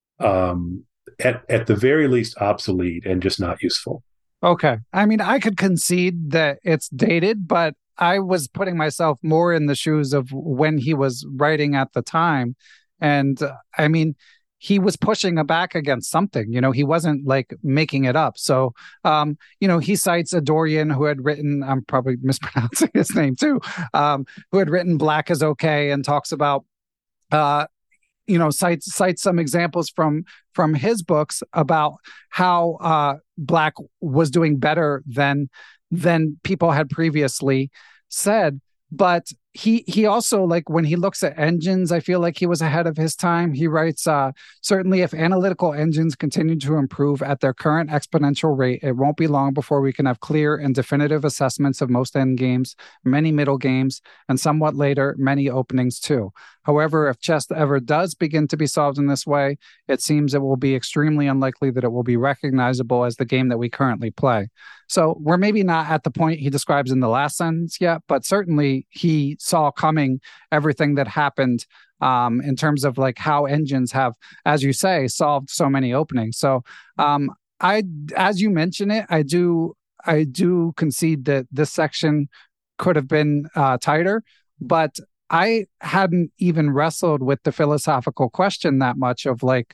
um, at, at the very least, obsolete and just not useful. Okay. I mean, I could concede that it's dated, but I was putting myself more in the shoes of when he was writing at the time. And uh, I mean, he was pushing back against something, you know, he wasn't like making it up. So, um, you know, he cites a Dorian who had written, I'm probably mispronouncing his name too, um, who had written Black is Okay, and talks about, uh, you know, cites cites some examples from from his books about how uh, Black was doing better than than people had previously said. But he he also, like, when he looks at engines, I feel like he was ahead of his time. He writes, uh, certainly if analytical engines continue to improve at their current exponential rate, it won't be long before we can have clear and definitive assessments of most end games, many middle games, and somewhat later, many openings too. However, if chess ever does begin to be solved in this way, it seems it will be extremely unlikely that it will be recognizable as the game that we currently play. So we're maybe not at the point he describes in the last sentence yet, but certainly he saw coming everything that happened um, in terms of like how engines have, as you say, solved so many openings. So um, I, as you mention it, I do, I do concede that this section could have been uh, tighter, but I hadn't even wrestled with the philosophical question that much of like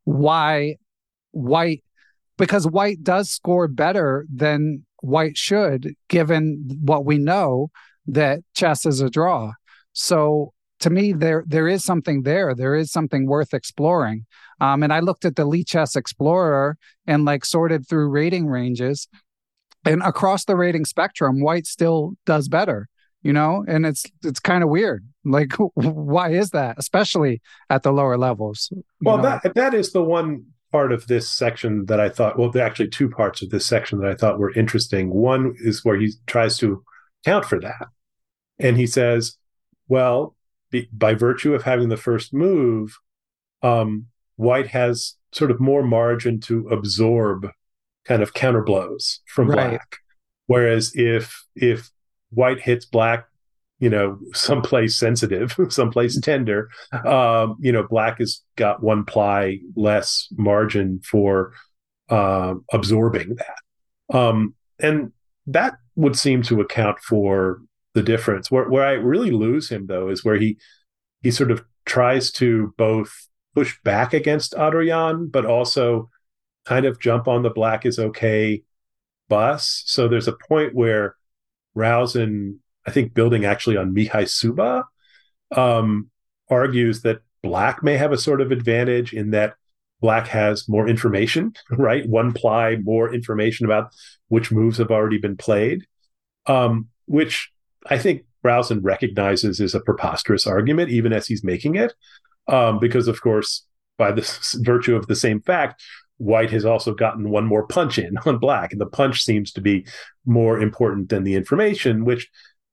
why White, because White does score better than White should, given what we know that chess is a draw. So to me, there there is something there. There is something worth exploring. Um, and I looked at the Lichess Explorer and like sorted through rating ranges, and across the rating spectrum, White still does better. You know, and it's it's kind of weird. Like, why is that, especially at the lower levels? Well, know? that that is the one part of this section that I thought, well, there are actually two parts of this section that I thought were interesting. One is where he tries to account for that. And he says, well, be, by virtue of having the first move, um, White has sort of more margin to absorb kind of counter blows from Right. Black. Whereas if if White hits Black, you know, someplace sensitive, someplace tender, um, you know, Black has got one ply less margin for uh, absorbing that. Um, and that would seem to account for the difference. Where, where I really lose him, though, is where he he sort of tries to both push back against Adorjan, but also kind of jump on the Black is Okay bus. So there's a point where Rowson, I think building actually on Mihai Suba, um, argues that Black may have a sort of advantage in that Black has more information, right? One ply, more information about which moves have already been played, um, which I think Rowson recognizes is a preposterous argument, even as he's making it, um, because, of course, by the virtue of the same fact, White has also gotten one more punch in on Black, and the punch seems to be more important than the information, which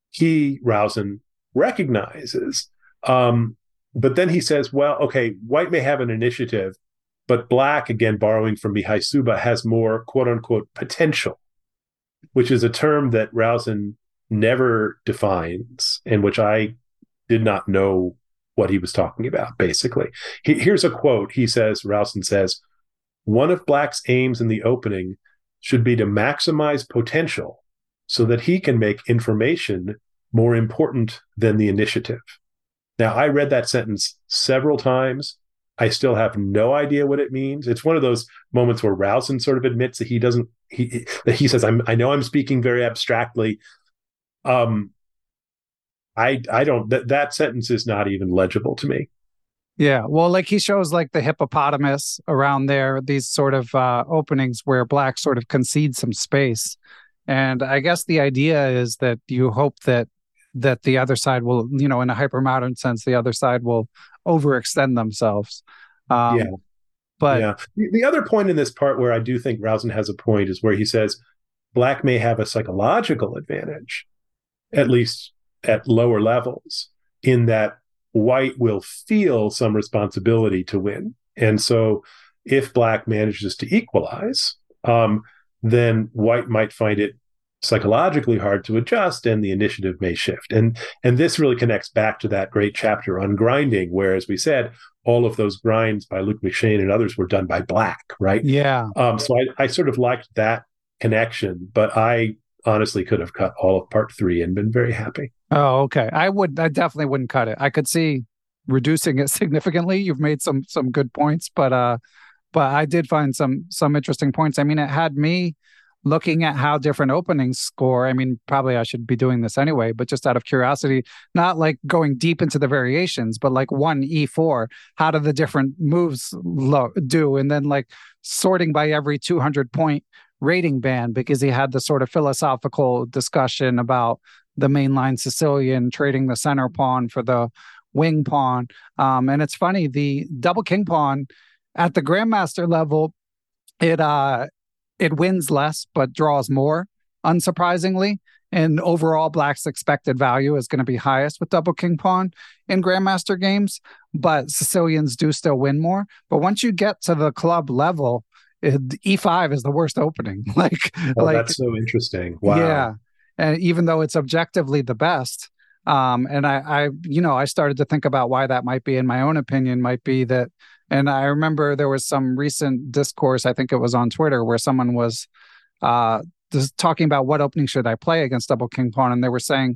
he, Rowson, recognizes. Um, but then he says, well, okay, White may have an initiative, but Black, again, borrowing from Mihai Suba, has more quote-unquote potential, which is a term that Rowson never defines and which I did not know what he was talking about, basically. He, here's a quote. He says, Rowson says, one of Black's aims in the opening should be to maximize potential so that he can make information more important than the initiative. Now, I read that sentence several times. I still have no idea what it means. It's one of those moments where Rowson sort of admits that he doesn't, he, that he says, I'm, I know I'm speaking very abstractly. Um, I, I don't, that, that sentence is not even legible to me. Yeah, well, like he shows like the hippopotamus around there, these sort of uh, openings where black sort of concedes some space. And I guess the idea is that you hope that that the other side will, you know, in a hypermodern sense, the other side will overextend themselves. Um, Yeah. but Yeah. The, the other point in this part where I do think Rousing has a point is where he says black may have a psychological advantage, at least at lower levels, in that white will feel some responsibility to win. And so if black manages to equalize, um, then white might find it psychologically hard to adjust and the initiative may shift. And and this really connects back to that great chapter on grinding, where, as we said, all of those grinds by Luke McShane and others were done by black, right? yeah, Um, so I, I sort of liked that connection, but I honestly could have cut all of part three and been very happy. oh, okay. I would, I definitely wouldn't cut it. I could see reducing it significantly. You've made some some good points, but uh, but I did find some some interesting points. I mean, it had me looking at how different openings score. I mean, probably I should be doing this anyway, but just out of curiosity, not like going deep into the variations, but like one E four, how do the different moves lo- do? And then like sorting by every two hundred point rating band, because he had the sort of philosophical discussion about the mainline Sicilian trading the center pawn for the wing pawn. Um, and it's funny, the double king pawn at the grandmaster level, it uh it wins less but draws more, unsurprisingly. And overall, black's expected value is going to be highest with double king pawn in grandmaster games, but Sicilians do still win more. But once you get to the club level, it, E five is the worst opening. like, Oh, like that's so interesting. Wow. yeah, and even though it's objectively the best, um, and I, I, you know, I started to think about why that might be. In my own opinion, might be that. And I remember there was some recent discourse, I think it was on Twitter, where someone was uh, just talking about what opening should I play against double king pawn, and they were saying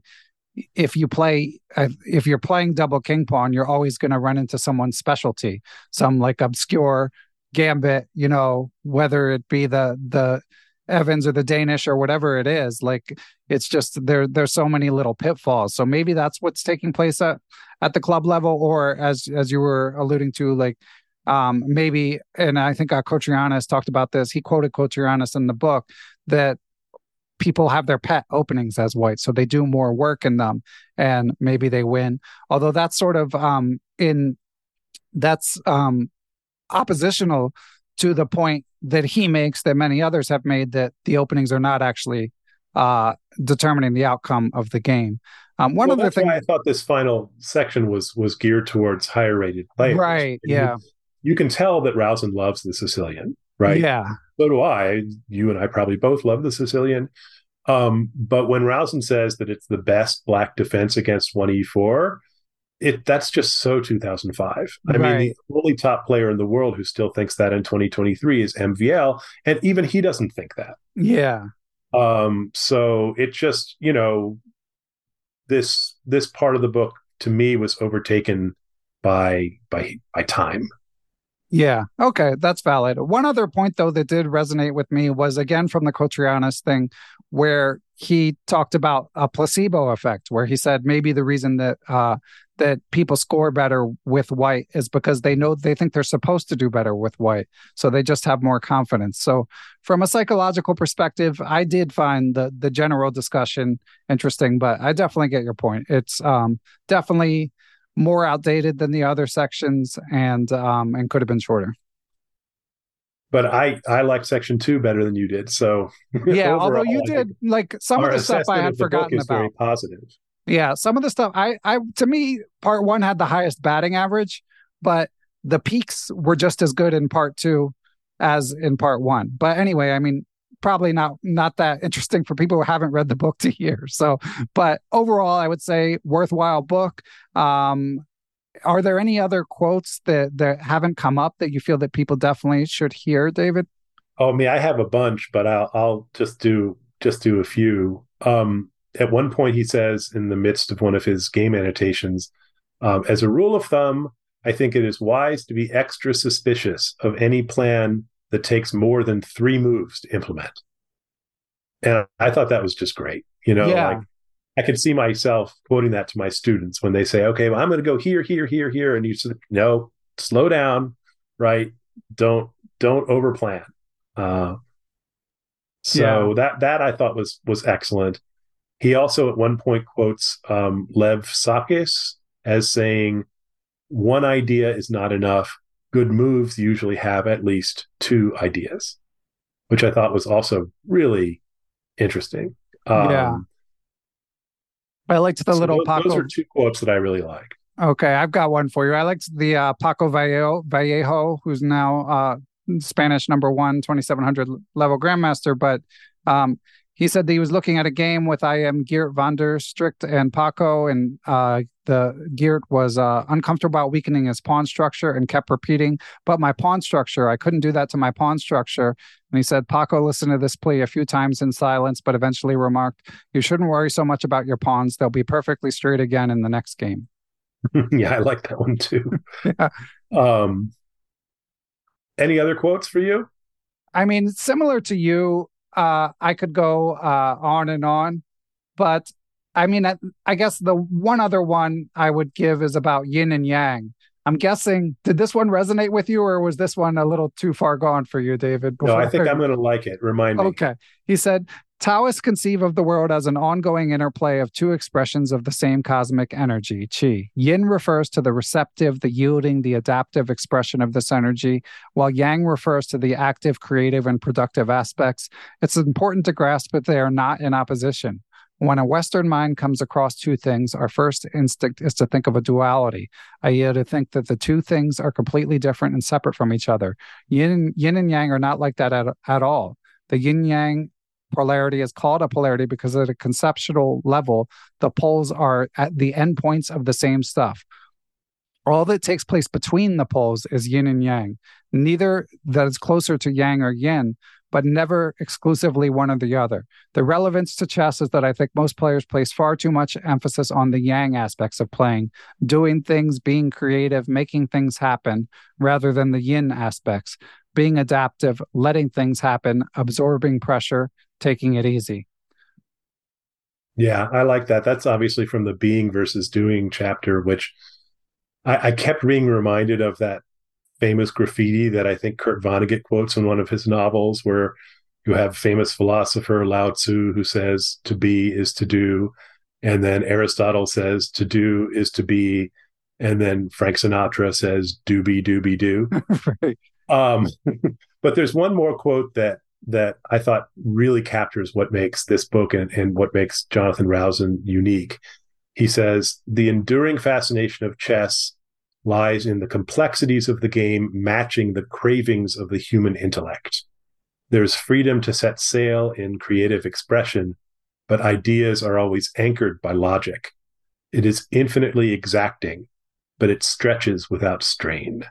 if you play, if you're playing double king pawn, you're always going to run into someone's specialty, some like obscure gambit, you know, whether it be the the Evans or the Danish or whatever it is. Like it's just there there's so many little pitfalls. So maybe that's what's taking place at at the club level, or as as you were alluding to, like um maybe, and I think uh, Cotrianis talked about this. He quoted Cotrianis in the book that people have their pet openings as white, so they do more work in them and maybe they win. Although that's sort of um in that's um oppositional to the point that he makes, that many others have made, that the openings are not actually uh, determining the outcome of the game. Um, one well, other that's thing, why I thought this final section was was geared towards higher rated players. right? Yeah, you, you can tell that Rousing loves the Sicilian, right? Yeah. So do I. You and I probably both love the Sicilian. Um, but when Rousing says that it's the best black defense against one E four, it that's just so two thousand five. I right. mean, the only top player in the world who still thinks that in twenty twenty-three is M V L, and even he doesn't think that. Yeah. Um, so it just, you know, this this part of the book to me was overtaken by by by time. Yeah. Okay. That's valid. One other point, though, that did resonate with me was, again, from the Cotrianis thing, where he talked about a placebo effect, where he said maybe the reason that uh, that people score better with white is because they know, they think they're supposed to do better with white. So they just have more confidence. So from a psychological perspective, I did find the the general discussion interesting, but I definitely get your point. It's um, definitely more outdated than the other sections, and um and could have been shorter. But I I like section two better than you did. So yeah, overall, although you did like some of the stuff I had forgotten about. Very positive. Yeah, some of the stuff I I to me part one had the highest batting average, but the peaks were just as good in part two as in part one. But anyway, I mean, probably not not that interesting for people who haven't read the book to hear. So, but overall, I would say worthwhile book. Um, are there any other quotes that that haven't come up that you feel that people definitely should hear, David? Oh, me, I have a bunch, but I'll I'll just do just do a few. Um, at one point, he says in the midst of one of his game annotations, um, as a rule of thumb, I think it is wise to be extra suspicious of any plan that takes more than three moves to implement. And I thought that was just great. You know, yeah. like I could see myself quoting that to my students when they say, okay, well, I'm going to go here, here, here, here. And you say, no, slow down, right? Don't don't overplan. Uh, Yeah. so that that I thought was was excellent. He also at one point quotes um, Lev Sakis as saying, "One idea is not enough. Good moves usually have at least two ideas," which I thought was also really interesting. Yeah. Um, I liked the so little those, those Paco. are two quotes that I really like. Okay, I've got one for you. I liked the uh, Paco Vallejo, Vallejo, who's now uh, Spanish number one, twenty-seven hundred level grandmaster. But um, he said that he was looking at a game with I am Geert van der Strict and Paco, and uh, the Geert was uh, uncomfortable about weakening his pawn structure and kept repeating, "But my pawn structure, I couldn't do that to my pawn structure." And he said Paco listened to this plea a few times in silence, but eventually remarked, "You shouldn't worry so much about your pawns. They'll be perfectly straight again in the next game." Yeah, I like that one too. Yeah. Um, any other quotes for you? I mean, similar to you, uh, I could go uh, on and on, but I mean, I, I guess the one other one I would give is about yin and yang. I'm guessing, did this one resonate with you, or was this one a little too far gone for you, David? No, I Before think I'm going to like it. Remind me. Okay. He said, Taoists conceive of the world as an ongoing interplay of two expressions of the same cosmic energy, qi. Yin refers to the receptive, the yielding, the adaptive expression of this energy, while yang refers to the active, creative, and productive aspects. It's important to grasp that they are not in opposition. When a Western mind comes across two things, our first instinct is to think of a duality, that is to think that the two things are completely different and separate from each other. Yin, yin and yang are not like that at, at all. The yin-yang polarity is called a polarity because at a conceptual level, the poles are at the endpoints of the same stuff. All that takes place between the poles is yin and yang. Neither that is closer to yang or yin, but never exclusively one or the other. The relevance to chess is that I think most players place far too much emphasis on the yang aspects of playing, doing things, being creative, making things happen, rather than the yin aspects, being adaptive, letting things happen, absorbing pressure, taking it easy. Yeah, I like that. That's obviously from the being versus doing chapter, which I, I kept being reminded of that famous graffiti that I think Kurt Vonnegut quotes in one of his novels, where you have famous philosopher Lao Tzu who says to be is to do, and then Aristotle says to do is to be, and then Frank Sinatra says do be do be do. Right. Um, but there's one more quote that that I thought really captures what makes this book and, and what makes Jonathan Rowson unique. He says, "The enduring fascination of chess lies in the complexities of the game matching the cravings of the human intellect. There's freedom to set sail in creative expression, but ideas are always anchored by logic. It is infinitely exacting, but it stretches without strain."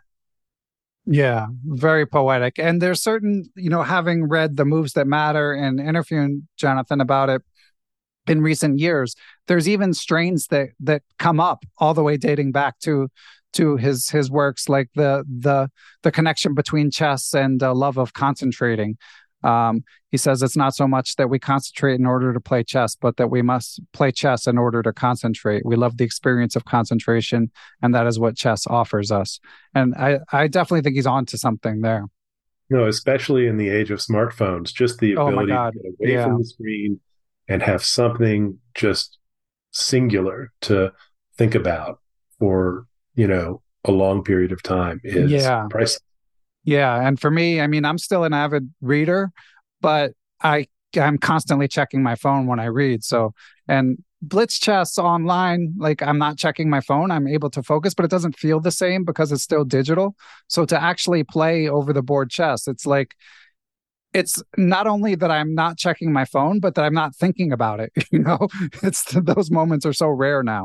Yeah, very poetic. And there's certain, you know, having read The Moves That Matter and interviewing Jonathan about it in recent years, there's even strains that that come up all the way dating back to to his his works, like the the the connection between chess and uh, love of concentrating. Um, he says it's not so much that we concentrate in order to play chess, but that we must play chess in order to concentrate. We love the experience of concentration, and that is what chess offers us. And I, I definitely think he's on to something there. No, especially in the age of smartphones, just the Oh my ability God. to get away Yeah. from the screen and have something just singular to think about for, you know, a long period of time is Yeah. priceless. Yeah. And for me, I mean, I'm still an avid reader, but I I'm constantly checking my phone when I read. So, and Blitz Chess online, like I'm not checking my phone. I'm able to focus, but it doesn't feel the same because it's still digital. So to actually play over the board chess, it's like, it's not only that I'm not checking my phone, but that I'm not thinking about it. You know, it's those moments are so rare now.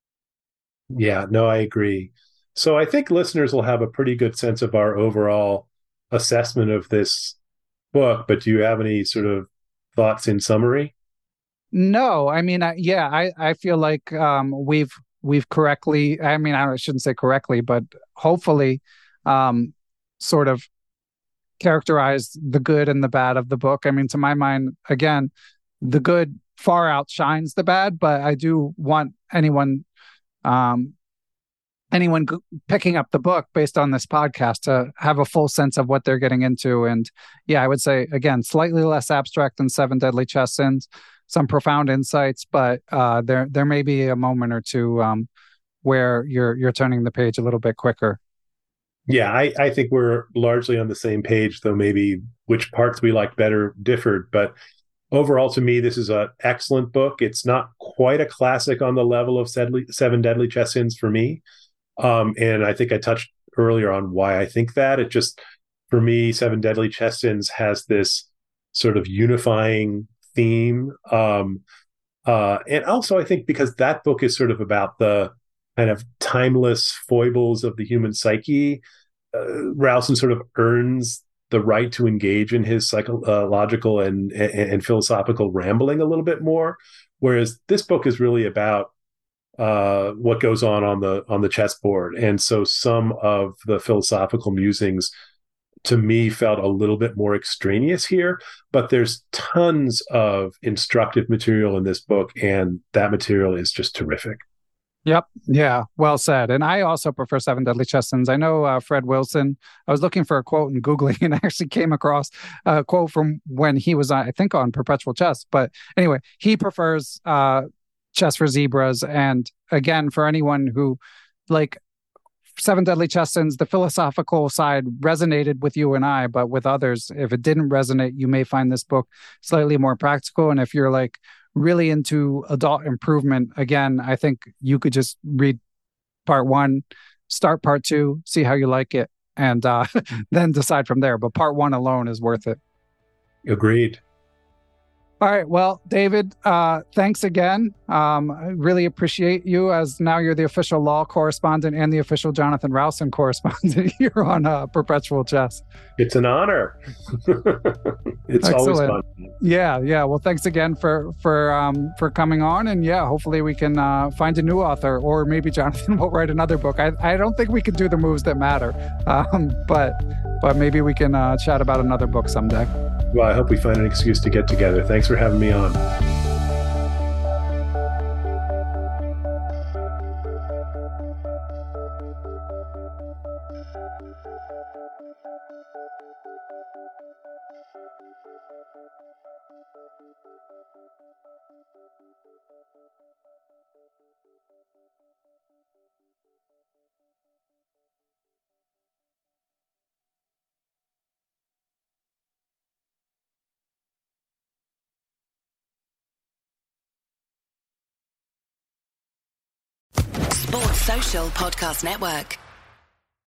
Yeah, no, I agree. So I think listeners will have a pretty good sense of our overall assessment of this book, but do you have any sort of thoughts in summary? No, I mean, I, yeah, I, I feel like um, we've we've correctly. I mean, I shouldn't say correctly, but hopefully, um, sort of characterized the good and the bad of the book. I mean, to my mind, again, the good far outshines the bad, but I do want anyone um, anyone g- picking up the book based on this podcast to have a full sense of what they're getting into. And yeah, I would say, again, slightly less abstract than Seven Deadly Chess Sins, some profound insights, but uh, there there may be a moment or two um, where you're you're turning the page a little bit quicker. Yeah, I, I think we're largely on the same page, though maybe which parts we like better differed. But overall, to me, this is an excellent book. It's not quite a classic on the level of Seven Deadly Chess Sins for me. Um, and I think I touched earlier on why I think that. It just, for me, Seven Deadly Chess Sins has this sort of unifying theme. Um, uh, and also, I think because that book is sort of about the kind of timeless foibles of the human psyche, uh, Rowson sort of earns the right to engage in his psychological and, and, and philosophical rambling a little bit more. Whereas this book is really about uh, what goes on on the on the chessboard. And so some of the philosophical musings to me felt a little bit more extraneous here, but there's tons of instructive material in this book, and that material is just terrific. Yep. Yeah. Well said. And I also prefer Seven Deadly Chess Sins. I know uh, Fred Wilson. I was looking for a quote and Googling and actually came across a quote from when he was, I think, on Perpetual Chess. But anyway, he prefers uh, Chess for Zebras. And again, for anyone who, like, Seven Deadly Chess Sins, the philosophical side resonated with you and I, but with others, if it didn't resonate, you may find this book slightly more practical. And if you're like, really into adult improvement, again, I think you could just read part one, start part two, see how you like it, and uh, then decide from there. But part one alone is worth it. Agreed. All right. Well, David, uh, thanks again. Um, I really appreciate you, as now you're the official law correspondent and the official Jonathan Rowson correspondent here on uh, Perpetual Chess. It's an honor. It's Excellent. Always fun. Yeah, yeah. Well, thanks again for for um, for coming on, and yeah, hopefully we can uh, find a new author, or maybe Jonathan will write another book. I I don't think we could do the moves that matter, um, but but maybe we can uh, chat about another book someday. Well, I hope we find an excuse to get together. Thanks for having me on. Sports Social Podcast Network.